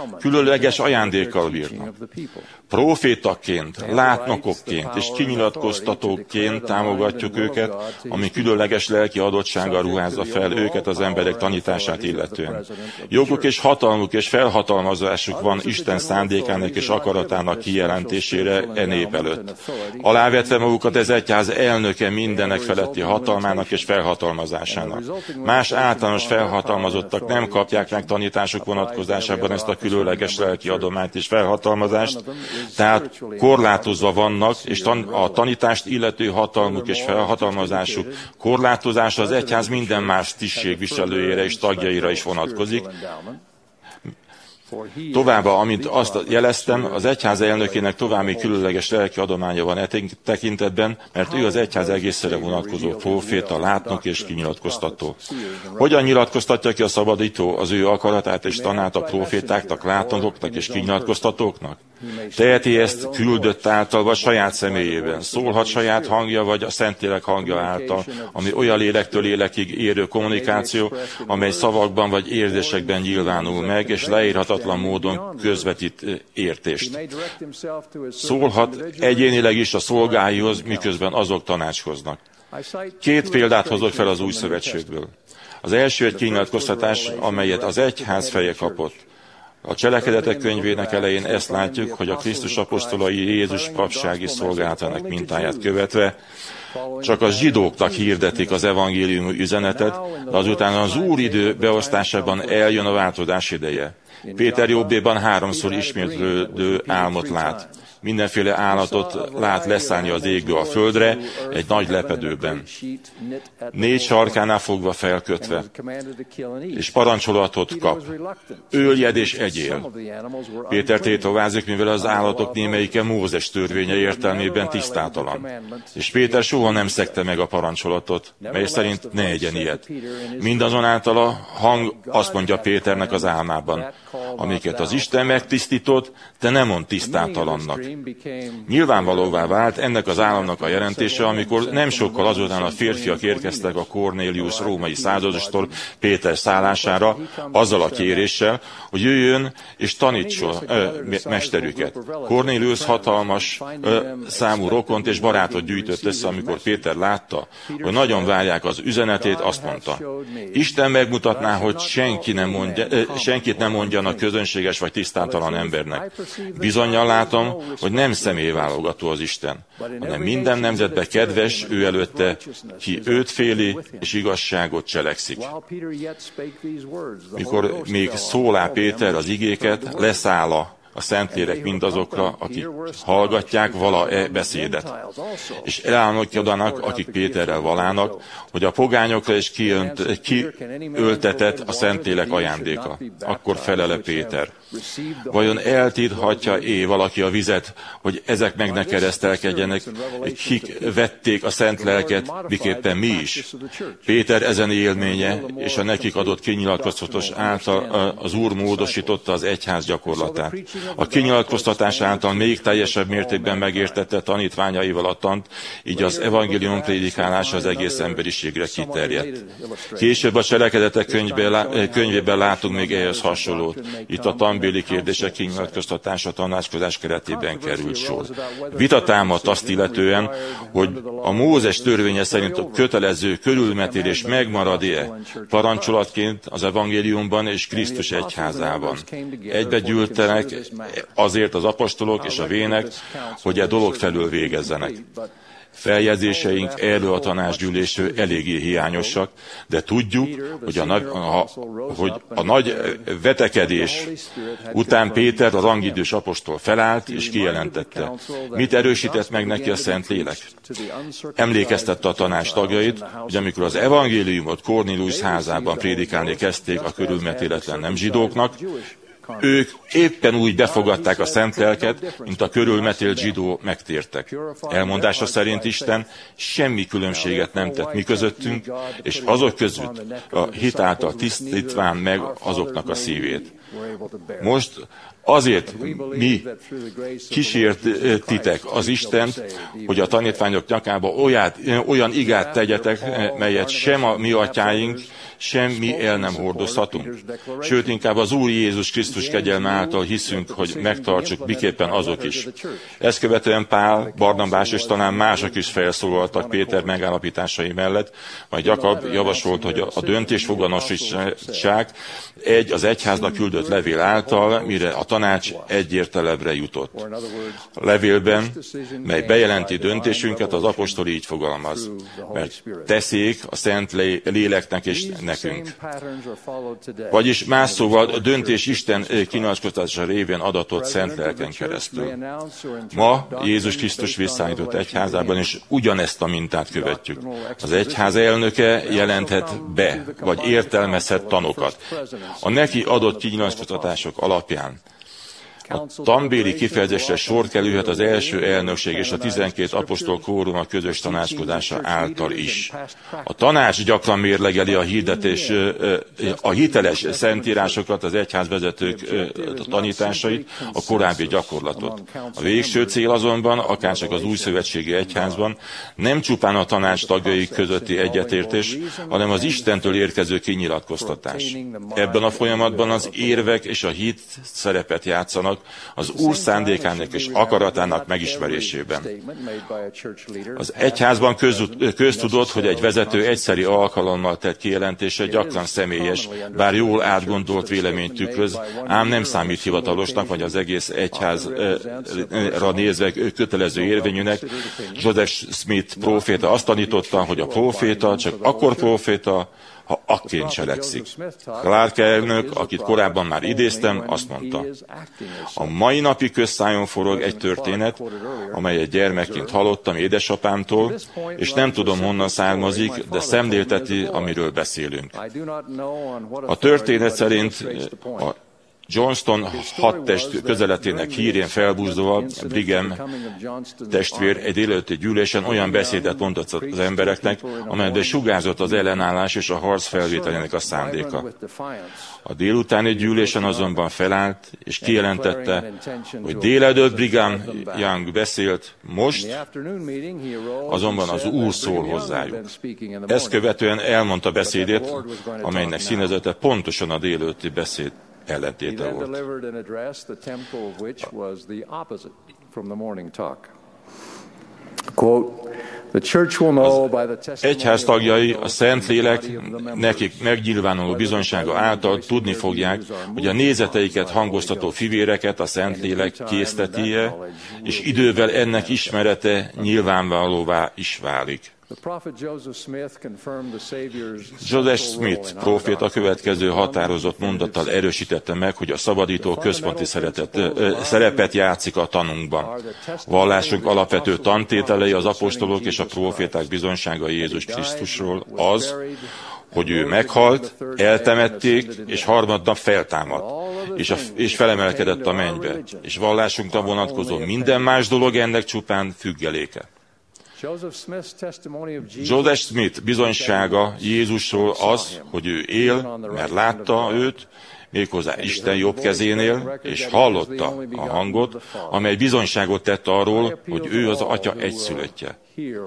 Különleges ajándékkal bírnak. Profétaként, látnokokként és kinyilatkozó kinyilatkoztatóként támogatjuk őket, ami különleges lelki adottsággal ruházza fel őket az emberek tanítását illetően. Joguk és hatalmuk és felhatalmazásuk van Isten szándékának és akaratának kijelentésére e nép előtt. Alávetve magukat ez egyház elnöke mindenek feletti hatalmának és felhatalmazásának. Más általános felhatalmazottak nem kapják meg tanításuk vonatkozásában ezt a különleges lelki adományt és felhatalmazást, tehát korlátozva vannak, és tan- a tanítást illető hatalmuk és felhatalmazásuk korlátozása az egyház minden más tisztségviselőjére és tagjaira is vonatkozik. Továbbá, amint azt jeleztem, az egyház elnökének további különleges lelki adománya van e tekintetben, mert ő az egyház egészére vonatkozó próféta, látnok és kinyilatkoztató. Hogyan nyilatkoztatja ki a szabadító az ő akaratát és tanát a prófétáknak, látnokoknak és kinyilatkoztatóknak? Teheti ezt küldött által, vagy saját személyében. Szólhat saját hangja, vagy a Szentlélek hangja által, ami olyan lélektől lélekig érő kommunikáció, amely szavakban vagy érzésekben nyilvánul meg, és leírhatatlan módon közvetít értést. Szólhat egyénileg is a szolgáihoz, miközben azok tanácskoznak. Két példát hozok fel az új szövetségből. Az első egy kinyilatkoztatás, amelyet az egyház feje kapott. A Cselekedetek könyvének elején ezt látjuk, hogy a Krisztus apostolai Jézus papsági szolgálatának mintáját követve csak a zsidóknak hirdetik az evangélium üzenetet, de azután az Úr idő beosztásában eljön a változás ideje. Péter jobbéban háromszor ismétlődő álmot lát. Mindenféle állatot lát leszállni az égből a földre, egy nagy lepedőben. Négy sarkánál fogva felkötve, és parancsolatot kap. Öljed és egyél. Péter tétovázik, mivel az állatok némelyike Mózes törvénye értelmében tisztátalan. És Péter soha nem szegte meg a parancsolatot, mely szerint ne egyen ilyet. Mindazonáltal a hang azt mondja Péternek az álmában, amiket az Isten megtisztított, te nem mond tisztátalannak. Nyilvánvalóvá vált ennek az államnak a jelentése, amikor nem sokkal azután a férfiak érkeztek a Kornélius római századostól Péter szállására, azzal a kéréssel, hogy jöjjön és tanítson ö, mesterüket. Kornélius hatalmas ö, számú rokont és barátot gyűjtött össze, amikor Péter látta, hogy nagyon várják az üzenetét, azt mondta, Isten megmutatná, hogy senki nem mondja, ö, senkit nem mondjanak közönséges vagy tisztátalan embernek. Bizonnyal látom, hogy nem személyválogató az Isten, hanem minden nemzetbe kedves ő előtte, ki őt féli és igazságot cselekszik. Mikor még szólá Péter az igéket, leszáll a a Szentlélek mindazokra, akik hallgatják vala-e beszédet. És elálmodjanak, akik Péterrel valának, hogy a pogányokra is kiönt, kiöltetett a Szentlélek ajándéka. Akkor felele Péter. Vajon eltithatja-é valaki a vizet, hogy ezek meg ne keresztelkedjenek, kik vették a Szent Lelket, miképpen mi is? Péter ezen élménye és a nekik adott kinyilatkoztatás által az Úr módosította az egyház gyakorlatát. A kinyilatkoztatás által még teljesebb mértékben megértette tanítványaival a tant, így az evangélium prédikálása az egész emberiségre kiterjedt. Később a Cselekedetek könyvében, könyvében látunk még ehhez hasonlót. Itt a tanbéli kérdések kinyilatkoztatása tanácskozás keretében került sor. Vita támadt azt illetően, hogy a Mózes törvénye szerint a kötelező körülmetélés megmarad-e parancsolatként az evangéliumban és Krisztus egyházában. Egybe gyűltenek azért az apostolok és a vének, hogy e dolog felül végezzenek. Feljegyzéseink erről a tanácsgyűlésről eléggé hiányosak, de tudjuk, hogy a, nagy, a, hogy a nagy vetekedés után Péter, a rangidős apostol felállt és kijelentette. Mit erősített meg neki a Szentlélek? Emlékeztette a tanács tagjait, hogy amikor az evangéliumot Kornélius házában prédikálni kezdték a körülmetéletlen nem zsidóknak, ők éppen úgy befogadták a Szent Lelket, mint a körülmetélt zsidó megtértek. Elmondása szerint Isten semmi különbséget nem tett mi közöttünk, és azok között a hit által tisztítván meg azoknak a szívét. Most azért mi kísértitek az Istent, hogy a tanítványok nyakába olyát, olyan igát tegyetek, melyet sem a mi atyáink, sem mi el nem hordozhatunk. Sőt, inkább az Úr Jézus Krisztus Krisztus kegyelme által hiszünk, hogy megtartsuk, miképpen azok is. Ezt követően Pál, Barnabás és talán mások is felszólaltak Péter megállapításai mellett, majd Jakab javasolt, hogy a döntés foganosítsák egy az egyháznak küldött levél által, mire a tanács egyértelműre jutott. A levélben, mely bejelenti döntésünket, az apostol így fogalmaz, mert teszék a Szent Léleknek és nekünk. Vagyis más szóval a döntés Isten kinyilatkoztatása révén adatott Szent Lelken keresztül. Ma Jézus Krisztus visszaállított egyházában is ugyanezt a mintát követjük. Az egyház elnöke jelenthet be, vagy értelmezhet tanokat. A neki adott kinyilatkoztatások alapján a tanbéli kifejezésre sor kerülhet az első elnökség és a tizenkét apostol kóruma közös tanácskodása által is. A tanács gyakran mérlegeli a hirdetés, a hiteles szentírásokat, az egyházvezetők tanításait, a korábbi gyakorlatot. A végső cél azonban, akárcsak az új szövetségi egyházban, nem csupán a tanács tagjai közötti egyetértés, hanem az Istentől érkező kinyilatkoztatás. Ebben a folyamatban az érvek és a hit szerepet játszanak az Úr szándékának és akaratának megismerésében. Az egyházban köztudott, hogy egy vezető egyszeri alkalommal tett kijelentése gyakran személyes, bár jól átgondolt véleményt tükröz, ám nem számít hivatalosnak, vagy az egész egyházra nézve kötelező érvényűnek. Joseph Smith próféta azt tanította, hogy a próféta csak akkor próféta, ha akként cselekszik. Clark elnök, akit korábban már idéztem, azt mondta, a mai napi közszájon forog egy történet, amelyet gyermekként hallottam édesapámtól, és nem tudom honnan származik, de szemlélteti, amiről beszélünk. A történet szerint a Johnston hadtest közeletének hírén felbúzdóan Brigham testvér egy délelőtti gyűlésen olyan beszédet mondott az embereknek, amelyben sugárzott az ellenállás és a harc felvételének a szándéka. A délutáni gyűlésen azonban felállt, és kijelentette, hogy délelőtt Brigham Young beszélt, most azonban az Úr szól hozzájuk. Ezt követően elmondta beszédét, amelynek színezete pontosan a délelőtti beszéd ellentéte volt. Az egyház tagjai a Szentlélek nekik megnyilvánuló bizonysága által tudni fogják, hogy a nézeteiket hangoztató fivéreket a Szentlélek készteti-e, és idővel ennek ismerete nyilvánvalóvá is válik. Joseph Smith próféta következő határozott mondattal erősítette meg, hogy a szabadító központi szeretet, szerepet játszik a tanunkban. Vallásunk alapvető tantételei az apostolok és a próféták bizonysága Jézus Krisztusról az, hogy ő meghalt, eltemették, és harmadnap feltámadt, és, a, és felemelkedett a mennybe. És vallásunkra vonatkozó minden más dolog ennek csupán függeléke. Joseph Smith bizonysága Jézusról az, hogy ő él, mert látta őt, méghozzá Isten jobb kezénél, és hallotta a hangot, amely bizonyságot tett arról, hogy ő az Atya egyszülöttje.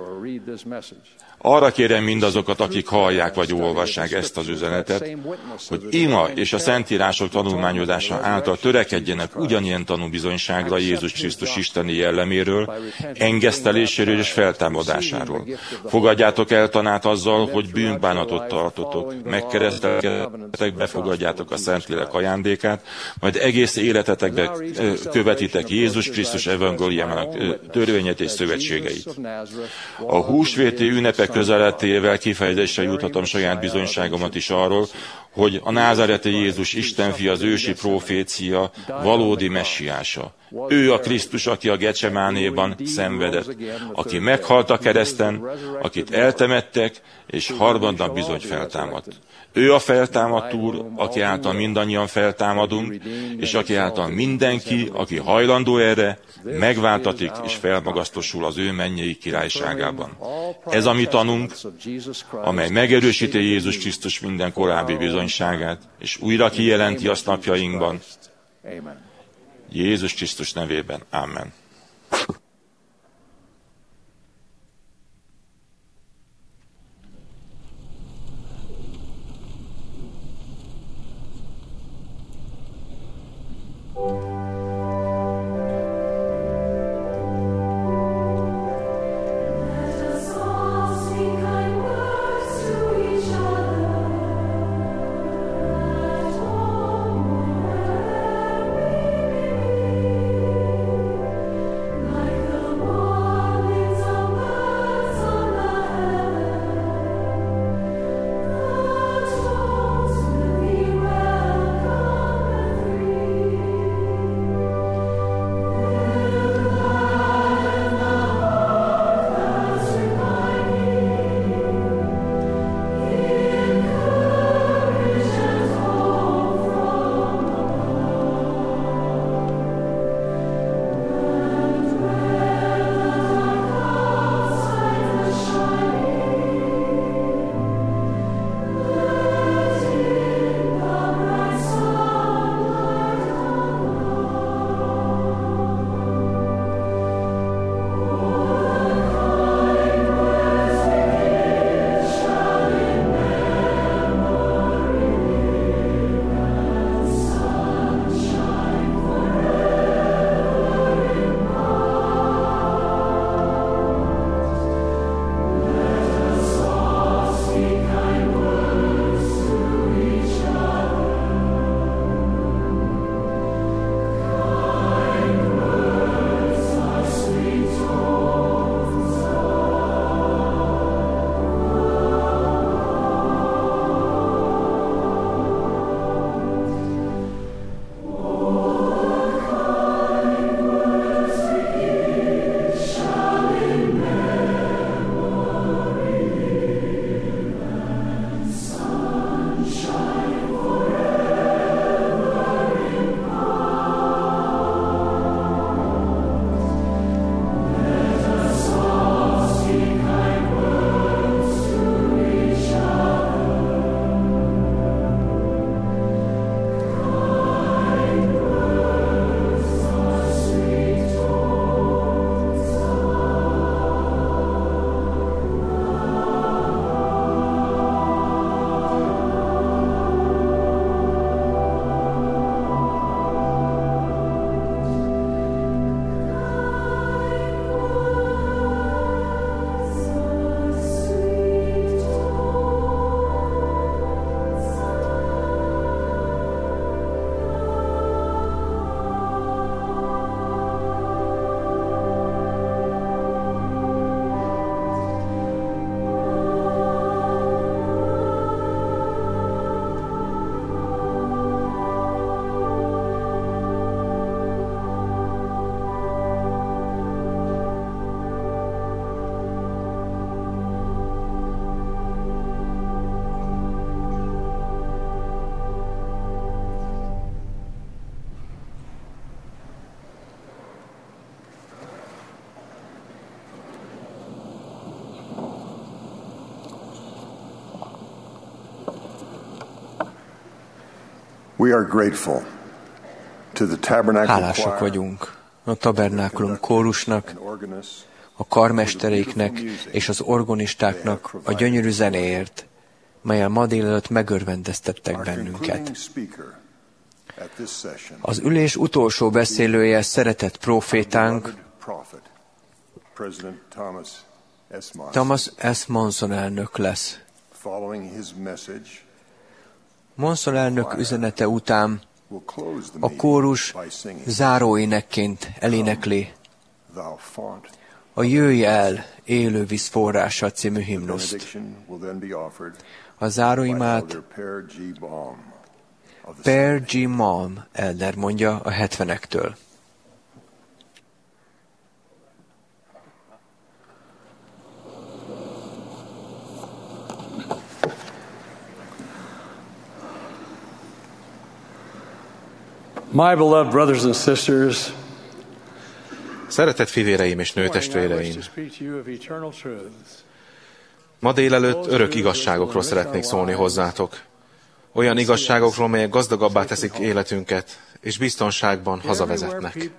Arra kérem mindazokat, akik hallják vagy olvassák ezt az üzenetet, hogy ima és a Szentírások tanulmányozása által törekedjenek ugyanilyen tanúbizonyságra Jézus Krisztus isteni jelleméről, engeszteléséről és feltámadásáról. Fogadjátok el tanát azzal, hogy bűnbánatot tartotok, megkeresztelkedtek, befogadjátok a Szentlélek ajándékát, majd egész életetekbe követitek Jézus Krisztus evangéliumának törvényét és szövetségeit. A húsvéti ünnepek közeletével kifejezésre juthatom saját bizonyságomat is arról, hogy a názáreti Jézus Isten fia, az ősi profécia valódi messiása. Ő a Krisztus, aki a Gecsemánéban szenvedett, aki meghalt a kereszten, akit eltemettek, és harmadnap bizony feltámadt. Ő a feltámadt Úr, aki által mindannyian feltámadunk, és aki által mindenki, aki hajlandó erre, megváltatik és felmagasztosul az ő mennyei királyságában. Ez a mi tanunk, amely megerősíti Jézus Krisztus minden korábbi bizonyságát, és újra kijelenti azt napjainkban. Jézus Krisztus nevében. Amen. We are grateful to the Tabernacle Hálások Choir, vagyunk a Tabernákulum kórusnak, a karmesteréknek és az orgonistáknak a gyönyörű zenéért, melyel ma délelőtt megörvendeztettek bennünket. Az ülés utolsó beszélője szeretett profétánk, Thomas S. Monson elnök lesz. Monson elnök üzenete után a kórus záróénekként elénekli a Jöjj el, élő víz forrása című himnuszt. A záróimát Per G. Malm elder mondja a hetvenektől. My beloved brothers and sisters, szeretett fivéreim és nőtestvéreim, ma délelőtt örök igazságokról szeretnék szólni hozzátok. Olyan igazságokról, melyek gazdagabbá teszik életünket, és biztonságban hazavezetnek.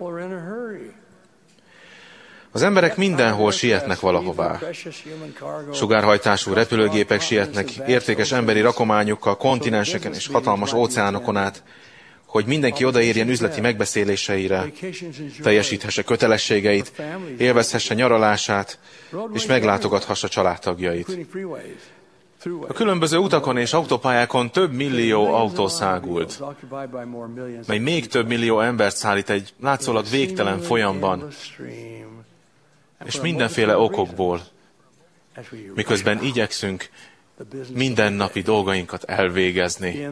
Az emberek mindenhol sietnek valahová. Sugárhajtású repülőgépek sietnek értékes emberi rakományokkal kontinenseken és hatalmas óceánokon át, hogy mindenki odaérjen üzleti megbeszéléseire, teljesíthesse kötelességeit, élvezhesse nyaralását, és meglátogathassa családtagjait. A különböző utakon és autópályákon több millió autó szágult, mely még több millió embert szállít egy látszólag végtelen folyamban, és mindenféle okokból, miközben igyekszünk mindennapi dolgainkat elvégezni.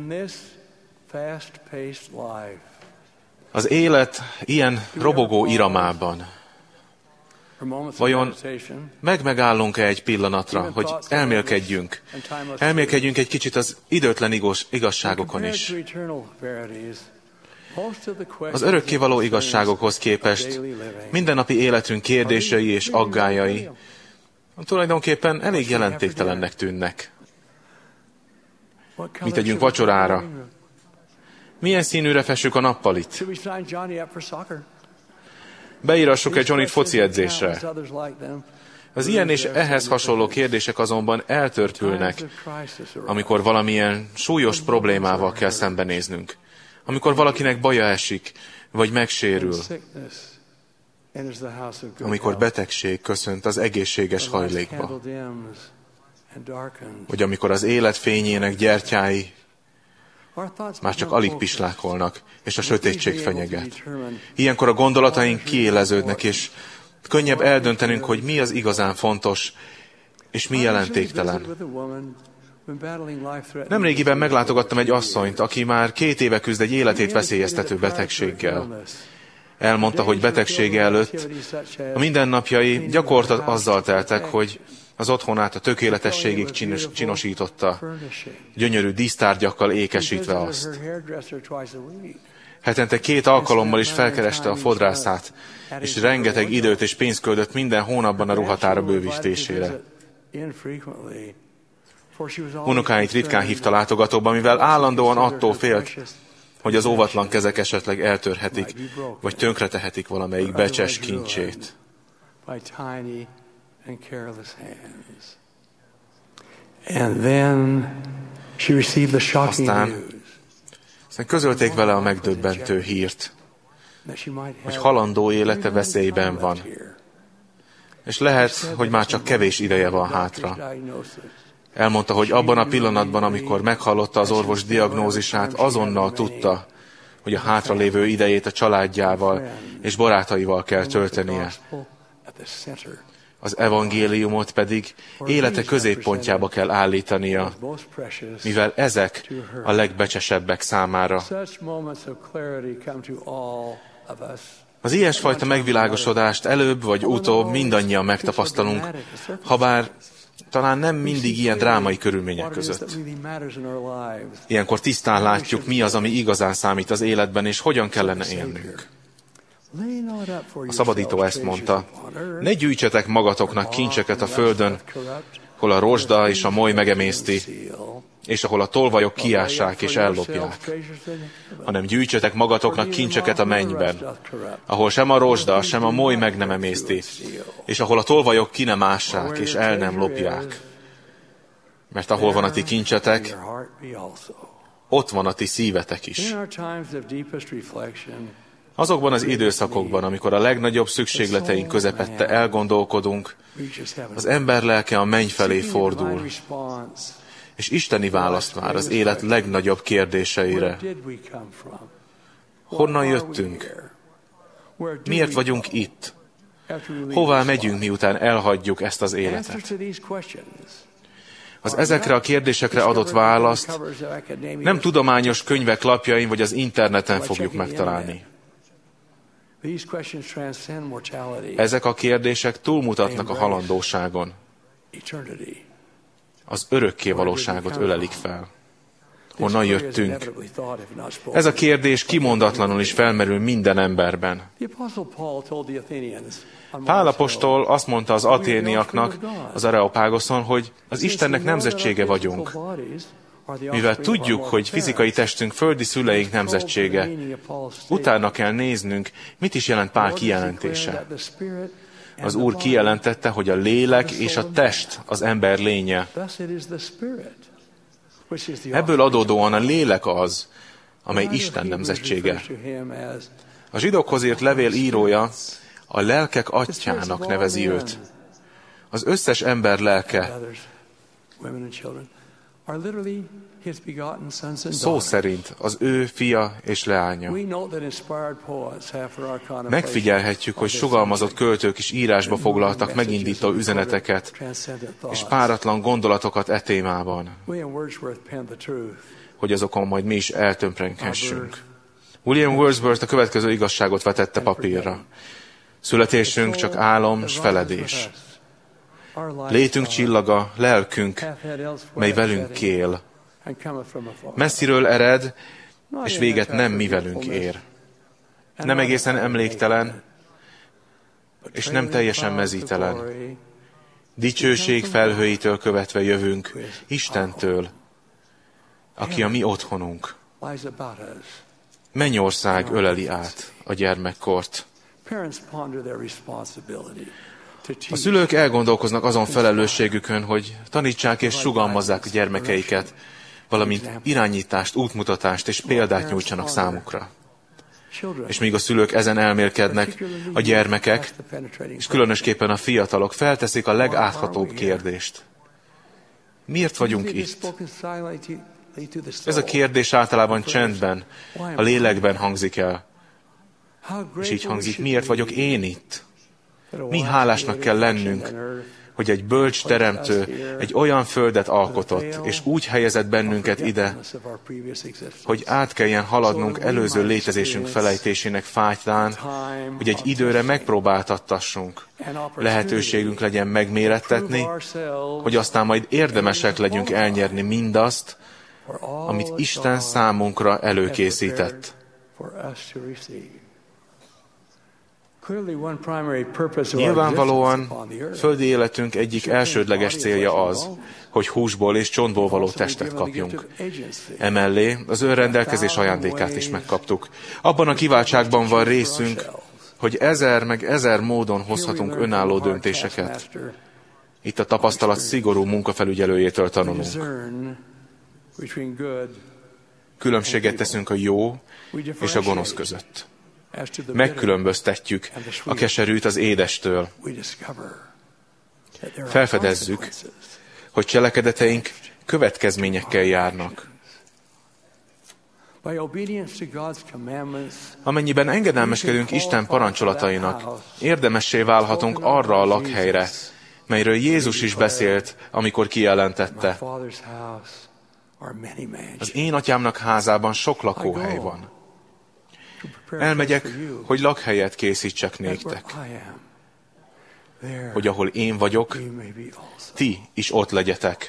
Az élet ilyen robogó iramában. Vajon meg-megállunk-e egy pillanatra, hogy elmélkedjünk? Elmélkedjünk egy kicsit az időtlen igaz, igazságokon is. Az örökkévaló igazságokhoz képest mindennapi életünk kérdései és aggályai tulajdonképpen elég jelentéktelennek tűnnek. Mit tegyünk vacsorára? Milyen színűre fessük a nappalit? Beírassuk-e Johnnyt foci edzésre? Az ilyen és ehhez hasonló kérdések azonban eltörpülnek, amikor valamilyen súlyos problémával kell szembenéznünk. Amikor valakinek baja esik, vagy megsérül. Amikor betegség köszönt az egészséges hajlékba. Vagy amikor az élet fényének gyertyái már csak alig pislákolnak, és a sötétség fenyeget. Ilyenkor a gondolataink kiéleződnek, és könnyebb eldöntenünk, hogy mi az igazán fontos, és mi jelentéktelen. Nemrégiben meglátogattam egy asszonyt, aki már két éve küzd egy életét veszélyeztető betegséggel. Elmondta, hogy betegsége előtt a mindennapjai gyakorta azzal teltek, hogy az otthonát a tökéletességig csinos, csinosította, gyönyörű dísztárgyakkal ékesítve azt. Hetente két alkalommal is felkereste a fodrászát, és rengeteg időt és pénzt küldött minden hónapban a ruhatára bővítésére. Unokáit ritkán hívta látogatóba, mivel állandóan attól félt, hogy az óvatlan kezek esetleg eltörhetik, vagy tönkretehetik valamelyik becses kincsét. And careless hands. And then she received the shocking Aztán, news. aztán közölték vele a megdöbbentő hírt, hogy halandó élete veszélyben van. És lehet, hogy már csak kevés ideje van hátra. Elmondta, hogy abban a pillanatban, amikor meghallotta az orvos diagnózisát, azonnal tudta, hogy a hátralévő idejét a családjával és barátaival kell töltenie. Az evangéliumot pedig élete középpontjába kell állítania, mivel ezek a legbecsesebbek számára. Az ilyesfajta megvilágosodást előbb vagy utóbb mindannyian megtapasztalunk, habár talán nem mindig ilyen drámai körülmények között. Ilyenkor tisztán látjuk, mi az, ami igazán számít az életben, és hogyan kellene élnünk. A szabadító ezt mondta, ne gyűjtsetek magatoknak kincseket a földön, hol a rozsda és a moly megemészti, és ahol a tolvajok kiássák és ellopják, hanem gyűjtsetek magatoknak kincseket a mennyben, ahol sem a rozsda, sem a moly meg nem emészti, és ahol a tolvajok ki nem ássák és el nem lopják. Mert ahol van a ti kincsetek, ott van a ti szívetek is. Azokban az időszakokban, amikor a legnagyobb szükségleteink közepette elgondolkodunk, az ember lelke a menny felé fordul, és isteni választ vár az élet legnagyobb kérdéseire. Honnan jöttünk? Miért vagyunk itt? Hová megyünk, miután elhagyjuk ezt az életet? Az ezekre a kérdésekre adott választ nem tudományos könyvek lapjain vagy az interneten fogjuk megtalálni. Ezek a kérdések túlmutatnak a halandóságon. Az örökké valóságot ölelik fel. Honnan jöttünk? Ez a kérdés kimondatlanul is felmerül minden emberben. Pál apostol azt mondta az aténiaknak az Areopágoszon, hogy az Istennek nemzetsége vagyunk. Mivel tudjuk, hogy fizikai testünk földi szüleink nemzetsége, utána kell néznünk, mit is jelent Pál kijelentése. Az Úr kijelentette, hogy a lélek és a test az ember lénye. Ebből adódóan a lélek az, amely Isten nemzetsége. A zsidókhoz írt levél írója a lelkek atyjának nevezi őt. Az összes ember lelke szó szerint az ő fia és leánya. Megfigyelhetjük, hogy sugalmazott költők is írásba foglaltak megindító üzeneteket és páratlan gondolatokat e témában, hogy azokon majd mi is eltömprenkhessünk. William Wordsworth a következő igazságot vetette papírra. Születésünk csak álom s feledés. Létünk csillaga, lelkünk, mely velünk él. Messziről ered, és véget nem mi velünk ér. Nem egészen emléktelen, és nem teljesen mezítelen. Dicsőség felhőitől követve jövünk, Istentől, aki a mi otthonunk. Mennyország öleli át a gyermekkort. A szülők elgondolkoznak azon felelősségükön, hogy tanítsák és sugalmazzák a gyermekeiket, valamint irányítást, útmutatást és példát nyújtsanak számukra. És míg a szülők ezen elmélkednek, a gyermekek, és különösképpen a fiatalok felteszik a legáthatóbb kérdést. Miért vagyunk itt? Ez a kérdés általában csendben, a lélekben hangzik el. És így hangzik, miért vagyok én itt? Mi hálásnak kell lennünk, hogy egy bölcs teremtő egy olyan földet alkotott, és úgy helyezett bennünket ide, hogy át kelljen haladnunk előző létezésünk felejtésének fátytán, hogy egy időre megpróbáltattassunk, lehetőségünk legyen megmérettetni, hogy aztán majd érdemesek legyünk elnyerni mindazt, amit Isten számunkra előkészített. Nyilvánvalóan földi életünk egyik elsődleges célja az, hogy húsból és csontból való testet kapjunk. Emellé az önrendelkezés ajándékát is megkaptuk. Abban a kiváltságban van részünk, hogy ezer meg ezer módon hozhatunk önálló döntéseket. Itt a tapasztalat szigorú munkafelügyelőjétől tanulunk. Különbséget teszünk a jó és a gonosz között. Megkülönböztetjük a keserűt az édestől. Felfedezzük, hogy cselekedeteink következményekkel járnak. Amennyiben engedelmeskedünk Isten parancsolatainak, érdemessé válhatunk arra a lakhelyre, melyről Jézus is beszélt, amikor kijelentette: az én atyámnak házában sok lakóhely van. Elmegyek, hogy lakhelyet készítsek néktek, hogy ahol én vagyok, ti is ott legyetek.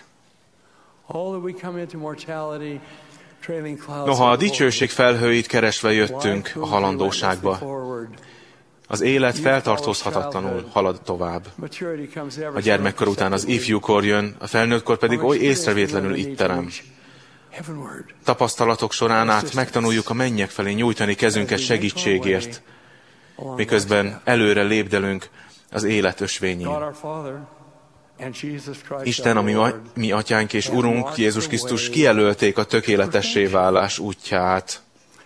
Noha a dicsőség felhőit keresve jöttünk a halandóságba, az élet feltartózhatatlanul halad tovább. A gyermekkor után az ifjúkor jön, a felnőttkor pedig oly észrevétlenül itt terem. tapasztalatok során át megtanuljuk a mennyek felé nyújtani kezünket segítségért, miközben előre lépdelünk az élet ösvényén. Isten, ami mi atyánk és Urunk, Jézus Krisztus kijelölték a tökéletessé válás útját.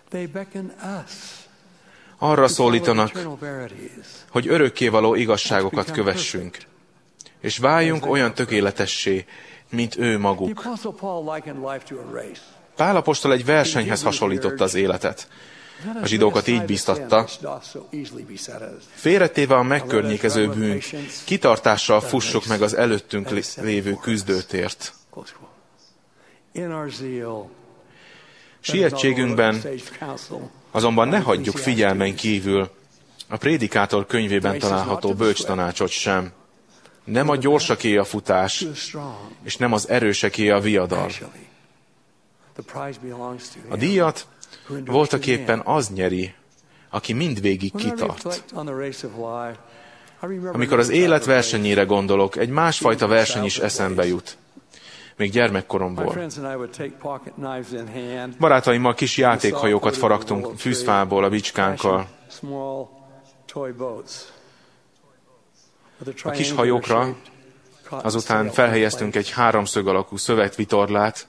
Arra szólítanak, hogy örökkévaló igazságokat kövessünk, és váljunk olyan tökéletessé, mint ő maguk. Pál apostol egy versenyhez hasonlította az életet. A zsidókat így bíztatta, félretéve a megkörnyékező bűnt, kitartással fussuk meg az előttünk lévő küzdőtért. Sietségünkben azonban ne hagyjuk figyelmen kívül a Prédikátor könyvében található bölcs tanácsot sem. Nem a gyorsaké a futás, és nem az erőseké a viadal. A díjat voltaképpen az nyeri, aki mindvégig kitart. Amikor az élet versenyére gondolok, egy másfajta verseny is eszembe jut. Még gyermekkoromból. Barátaimmal kis játékhajókat faragtunk fűzfából a bicskánkkal. A kis hajókra azután felhelyeztünk egy háromszög alakú szövetvitorlát,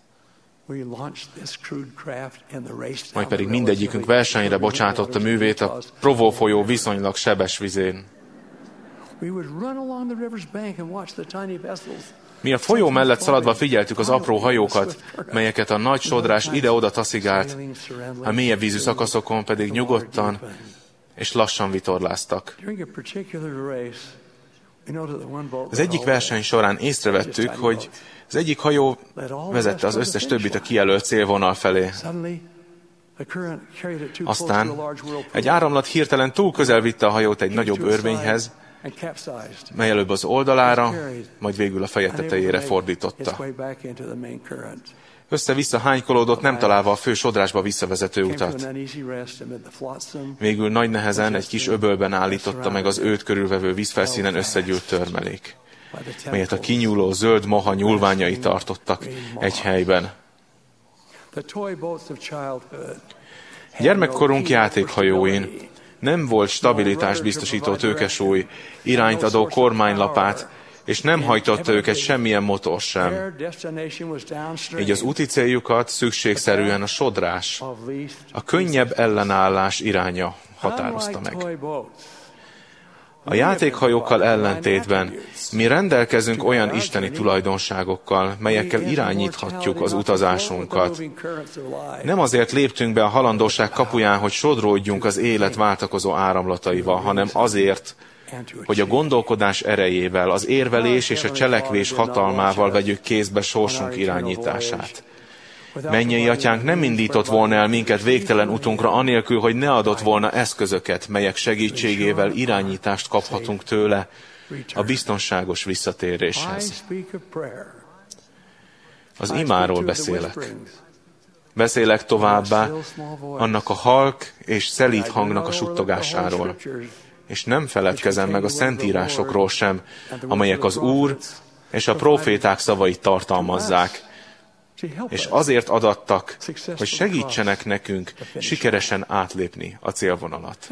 majd pedig mindegyikünk versenyre bocsátotta művét a Provo folyó viszonylag sebes vizén. Mi a folyó mellett szaladva figyeltük az apró hajókat, melyeket a nagy sodrás ide-oda taszigált, a mélyebb vízű szakaszokon pedig nyugodtan és lassan vitorláztak. Az egyik verseny során észrevettük, hogy az egyik hajó vezette az összes többit a kijelölt célvonal felé. Aztán egy áramlat hirtelen túl közel vitte a hajót egy nagyobb örvényhez, mely előbb az oldalára, majd végül a feje tetejére fordította. Össze-vissza hánykolódott, nem találva a fő sodrásba visszavezető utat. Végül nagy nehezen egy kis öbölben állította meg az őt körülvevő vízfelszínen összegyűlt törmelék, melyet a kinyúló zöld moha nyúlványai tartottak egy helyben. Gyermekkorunk játékhajóin nem volt stabilitást biztosító tőkesúly, irányt adó kormánylapát, és nem hajtotta őket semmilyen motor sem. Így az úti céljukat szükségszerűen a sodrás, a könnyebb ellenállás iránya határozta meg. A játékhajókkal ellentétben mi rendelkezünk olyan isteni tulajdonságokkal, melyekkel irányíthatjuk az utazásunkat. Nem azért léptünk be a halandóság kapuján, hogy sodródjunk az élet váltakozó áramlataival, hanem azért, hogy a gondolkodás erejével, az érvelés és a cselekvés hatalmával vegyük kézbe sorsunk irányítását. Mennyei atyánk nem indított volna el minket végtelen utunkra anélkül, hogy ne adott volna eszközöket, melyek segítségével irányítást kaphatunk tőle a biztonságos visszatéréshez. Az imáról beszélek. Beszélek továbbá annak a halk és szelíd hangnak a suttogásáról. És nem feledkezem meg a szentírásokról sem, amelyek az Úr és a próféták szavait tartalmazzák, és azért adattak, hogy segítsenek nekünk sikeresen átlépni a célvonalat.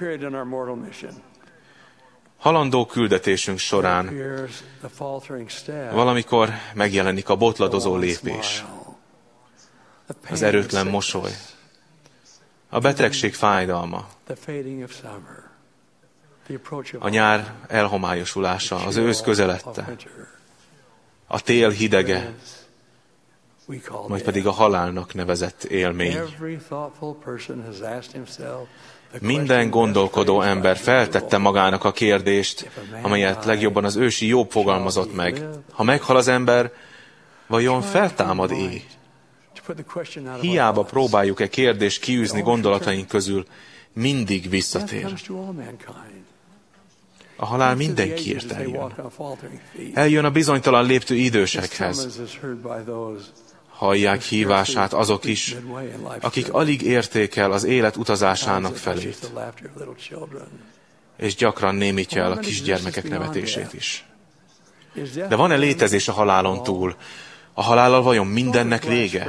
Halandó küldetésünk során valamikor megjelenik a botladozó lépés, az erőtlen mosoly, a betegség fájdalma, a nyár elhomályosulása, az ősz közelette, a tél hidege, majd pedig a halálnak nevezett élmény. Minden gondolkodó ember feltette magának a kérdést, amelyet legjobban az ősi Jobb fogalmazott meg. Ha meghal az ember, vajon feltámad-é? Hiába próbáljuk-e kérdést kiűzni gondolataink közül, mindig visszatér. A halál mindenkiért eljön. Eljön a bizonytalan léptő idősekhez. Hallják hívását azok is, akik alig érték el az élet utazásának felét, és gyakran némítja el a kisgyermekek nevetését is. De van-e létezés a halálon túl? A halállal vajon mindennek vége?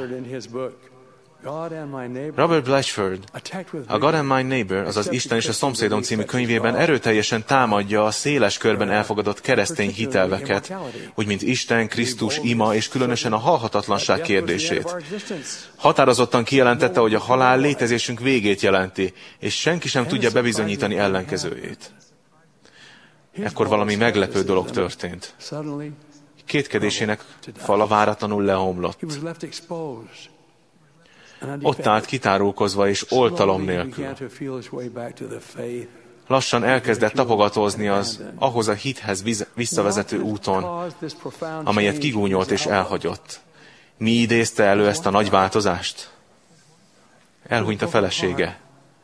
Robert Blatchford a God and My Neighbor, azaz Isten és a szomszédom című könyvében erőteljesen támadja a széles körben elfogadott keresztény hitelveket, úgy mint Isten, Krisztus, ima és különösen a halhatatlanság kérdését. Határozottan kijelentette, hogy a halál létezésünk végét jelenti, és senki sem tudja bebizonyítani ellenkezőjét. Ekkor valami meglepő dolog történt. Kétkedésének fala váratlanul leomlott. Ott állt kitárulkozva és oltalom nélkül. Lassan elkezdett tapogatózni az ahhoz a hithez visszavezető úton, amelyet kigúnyolt és elhagyott. Mi idézte elő ezt a nagy változást? Elhunyt a felesége.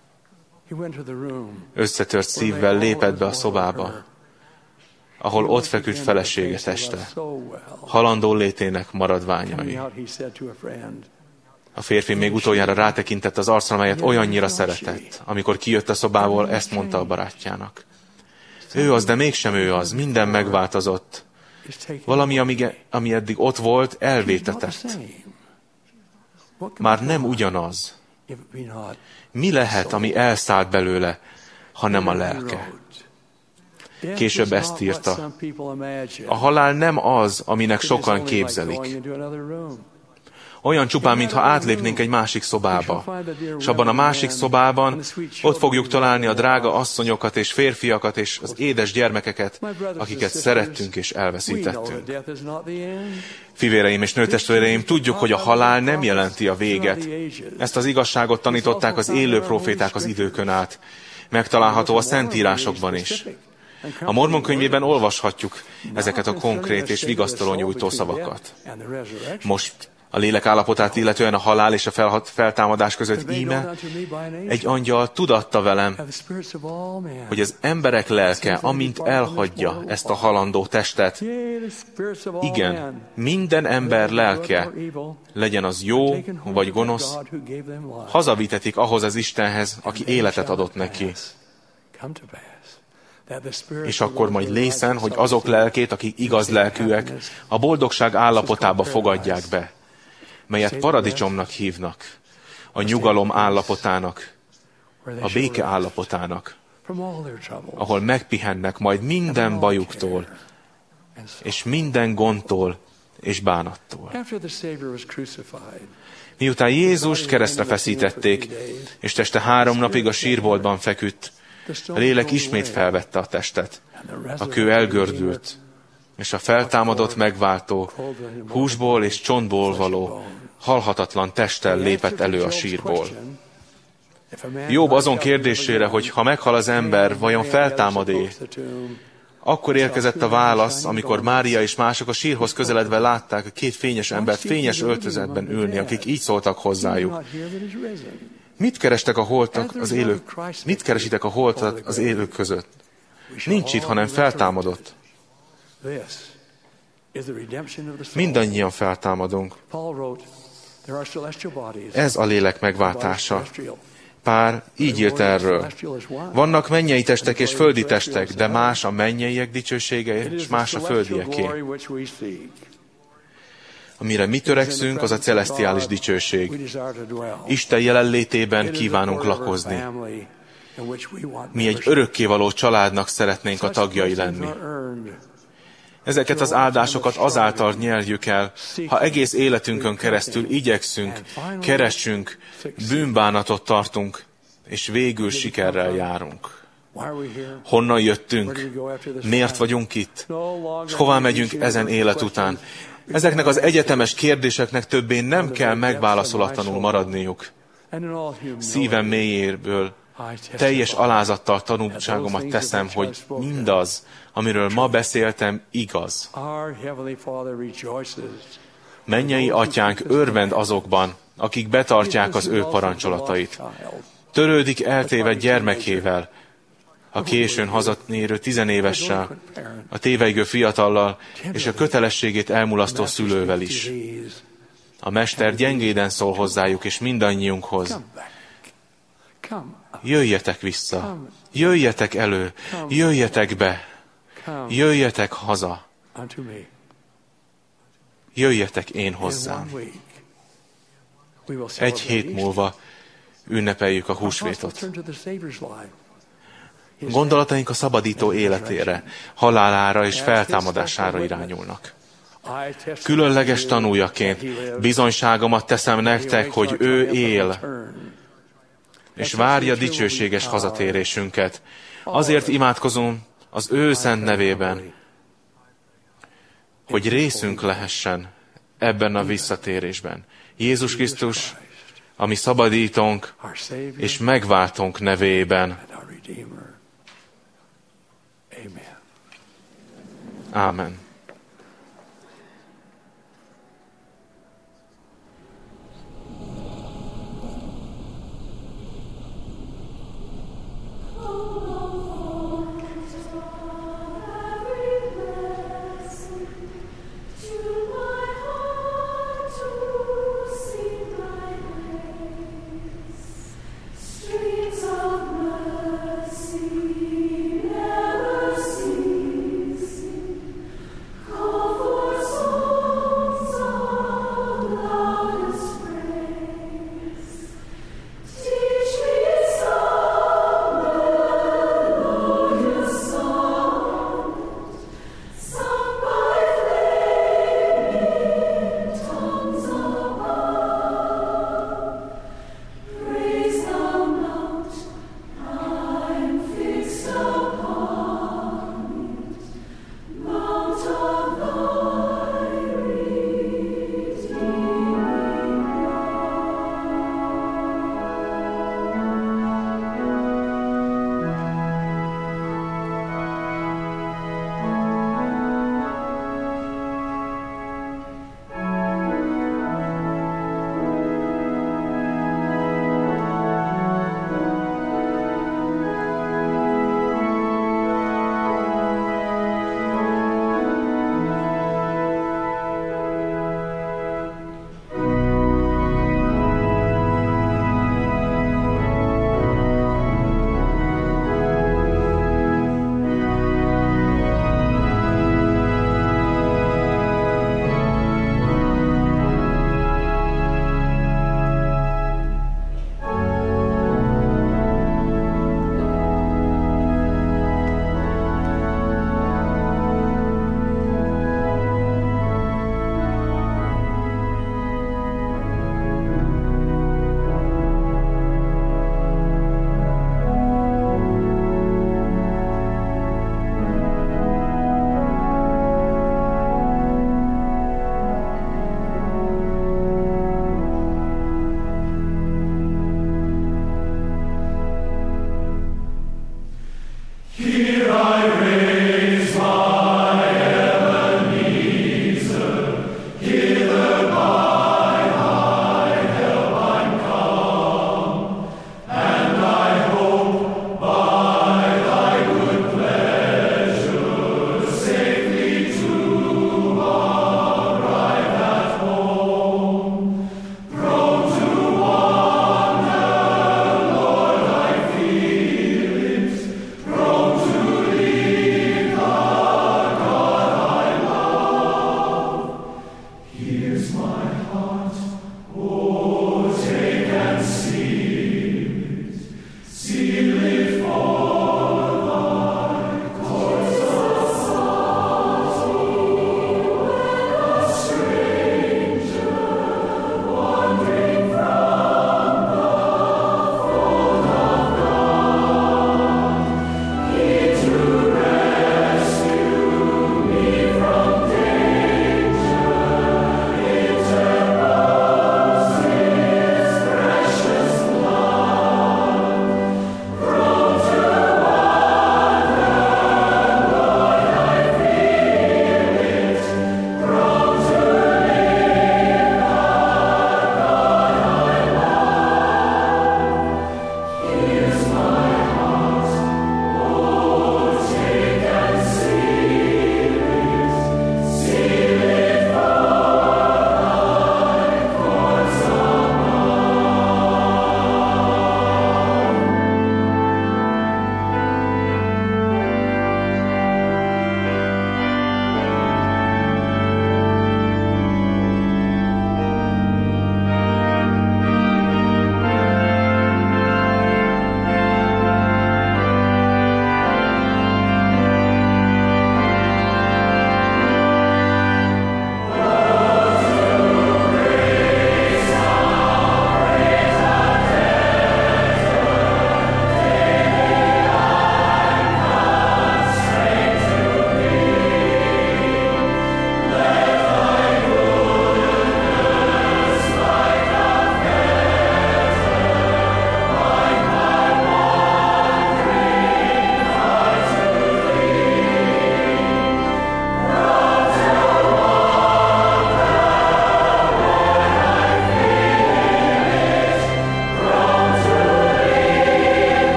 Összetört szívvel lépett be a szobába, ahol ott feküdt felesége teste, halandó létének maradványai. A férfi még utoljára rátekintett az arcra, amelyet olyannyira szeretett. Amikor kijött a szobából, ezt mondta a barátjának. Ő az, de mégsem ő az, minden megváltozott. Valami, ami, ami eddig ott volt, elvétetett. Már nem ugyanaz. Mi lehet, ami elszállt belőle, ha nem a lelke? Később ezt írta. A halál nem az, aminek sokan képzelik. Olyan csupán, mintha átlépnénk egy másik szobába. És abban a másik szobában ott fogjuk találni a drága asszonyokat és férfiakat és az édes gyermekeket, akiket szerettünk és elveszítettünk. Fivéreim és nőtestvéreim, tudjuk, hogy a halál nem jelenti a véget. Ezt az igazságot tanították az élő proféták az időkön át. Megtalálható a Szentírásokban is. A Mormon könyvében olvashatjuk ezeket a konkrét és vigasztaló nyújtó szavakat. Most a lélek állapotát illetően a halál és a feltámadás között íme egy angyal tudatta velem, hogy az emberek lelke, amint elhagyja ezt a halandó testet, igen, minden ember lelke, legyen az jó vagy gonosz, hazavitetik ahhoz az Istenhez, aki életet adott neki. És akkor majd lészen, hogy azok lelkét, akik igaz lelkűek, a boldogság állapotába fogadják be, melyet paradicsomnak hívnak, a nyugalom állapotának, a béke állapotának, ahol megpihennek majd minden bajuktól, és minden gondtól és bánattól. Miután Jézust keresztre feszítették, és teste három napig a sírboltban feküdt, a lélek ismét felvette a testet, a kő elgördült, és a feltámadott megváltó, húsból és csontból való, halhatatlan testtel lépett elő a sírból. Jobb azon kérdésére, hogy ha meghal az ember, vajon feltámad-e? Akkor érkezett a válasz, amikor Mária és mások a sírhoz közeledve látták a két fényes embert fényes öltözetben ülni, akik így szóltak hozzájuk. Mit kerestek a holtak az élők? Mit keresitek a holtak az élők között? Nincs itt, hanem feltámadott. Mindannyian feltámadunk. Ez a lélek megváltása. Pár így írt erről. Vannak mennyei testek és földi testek, de más a mennyeiek dicsősége, és más a földieké. Amire mi törekszünk, az a celesztiális dicsőség. Isten jelenlétében kívánunk lakozni. Mi egy örökkévaló családnak szeretnénk a tagjai lenni. Ezeket az áldásokat azáltal nyerjük el, ha egész életünkön keresztül igyekszünk, keresünk, bűnbánatot tartunk, és végül sikerrel járunk. Honnan jöttünk? Miért vagyunk itt? És hová megyünk ezen élet után? Ezeknek az egyetemes kérdéseknek többé nem kell megválaszolatlanul maradniuk. Szívem mélyéből teljes alázattal tanúságomat teszem, hogy mindaz, amiről ma beszéltem, igaz. Mennyei atyánk örvend azokban, akik betartják az ő parancsolatait. Törődik eltévedt gyermekével, a későn hazatérő tizenévessel, a tévejgő fiatallal és a kötelességét elmulasztó szülővel is. A mester gyengéden szól hozzájuk és mindannyiunkhoz. Jöjjetek vissza, jöjjetek elő, jöjjetek be, jöjjetek haza. jöjjetek én hozzám. Egy hét múlva ünnepeljük a húsvétot. Gondolataink a szabadító életére, halálára és feltámadására irányulnak. Különleges tanújaként bizonyságomat teszem nektek, hogy ő él, és várja dicsőséges hazatérésünket. Azért imádkozom az ő szent nevében, hogy részünk lehessen ebben a visszatérésben. Jézus Krisztus, a mi szabadítónk és megváltónk nevében. Ámen.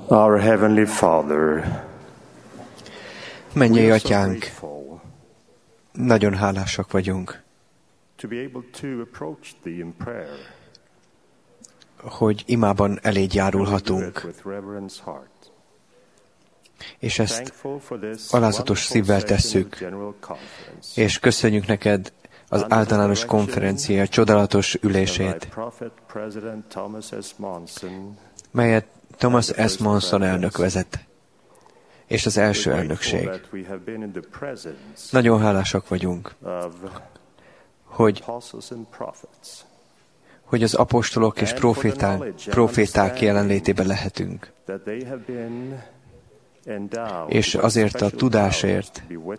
Our Heavenly Father, mennyei atyánk, nagyon hálásak vagyunk, hogy imában eléd járulhatunk, és ezt alázatos szívvel tesszük, és köszönjük neked az általános konferencia csodálatos ülését, melyet Thomas S. Monson elnök vezet, és az első elnökség. Nagyon hálásak vagyunk, hogy, hogy az apostolok és proféták, proféták jelenlétében lehetünk, és azért a tudásért,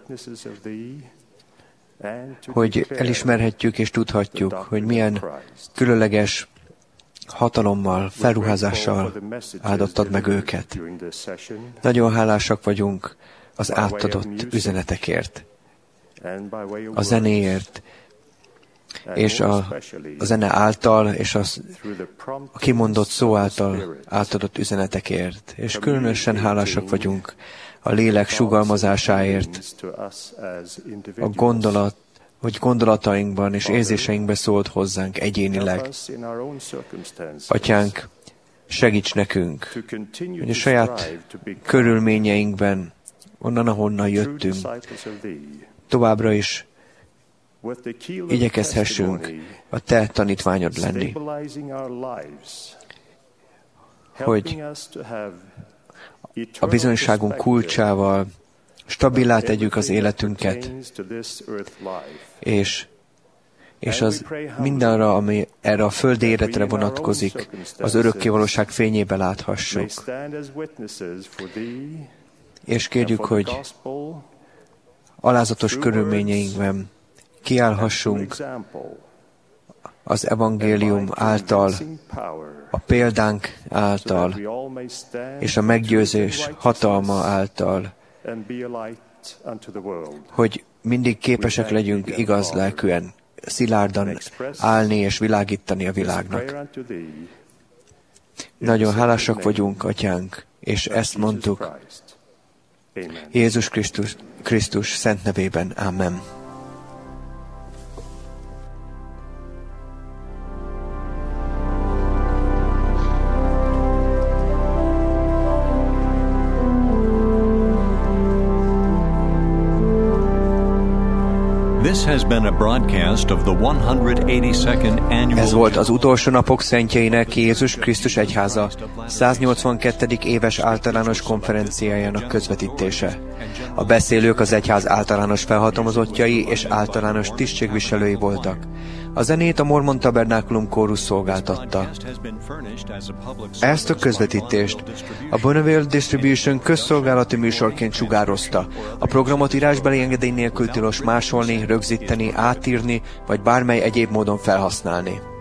hogy elismerhetjük és tudhatjuk, hogy milyen különleges hatalommal, felruházással áldottad meg őket. Nagyon hálásak vagyunk az átadott üzenetekért, a zenéért, és a, a zene által, és a, a kimondott szó által átadott üzenetekért. És különösen hálásak vagyunk a lélek sugalmazásáért, a gondolat, hogy gondolatainkban és érzéseinkben szólt hozzánk egyénileg. Atyánk, segíts nekünk, hogy a saját körülményeinkben, onnan, ahonnan jöttünk, továbbra is igyekezhessünk a te tanítványod lenni, hogy a bizonyságunk kulcsával stabilá tegyük az életünket, és, és az mindenre, ami erre a földi életre vonatkozik, az örökkévalóság fényébe láthassuk. És kérjük, hogy alázatos körülményeinkben kiállhassunk az evangélium által, a példánk által, és a meggyőzés hatalma által, hogy mindig képesek legyünk igaz lelkűen, szilárdan állni és világítani a világnak. Nagyon hálásak vagyunk, atyánk, és ezt mondtuk Jézus Krisztus, Krisztus szent nevében. Amen. Ez volt az utolsó napok szentjeinek Jézus Krisztus egyháza száznyolcvankettedik éves általános konferenciájának közvetítése. A beszélők az egyház általános felhatalmazottjai és általános tisztségviselői voltak. A zenét a Mormon Tabernákulum kórus szolgáltatta. Ezt a közvetítést a Bonneville Distribution közszolgálati műsorként sugározta. A programot írásbeli engedély nélkül tilos másolni, rögzíteni, átírni, vagy bármely egyéb módon felhasználni.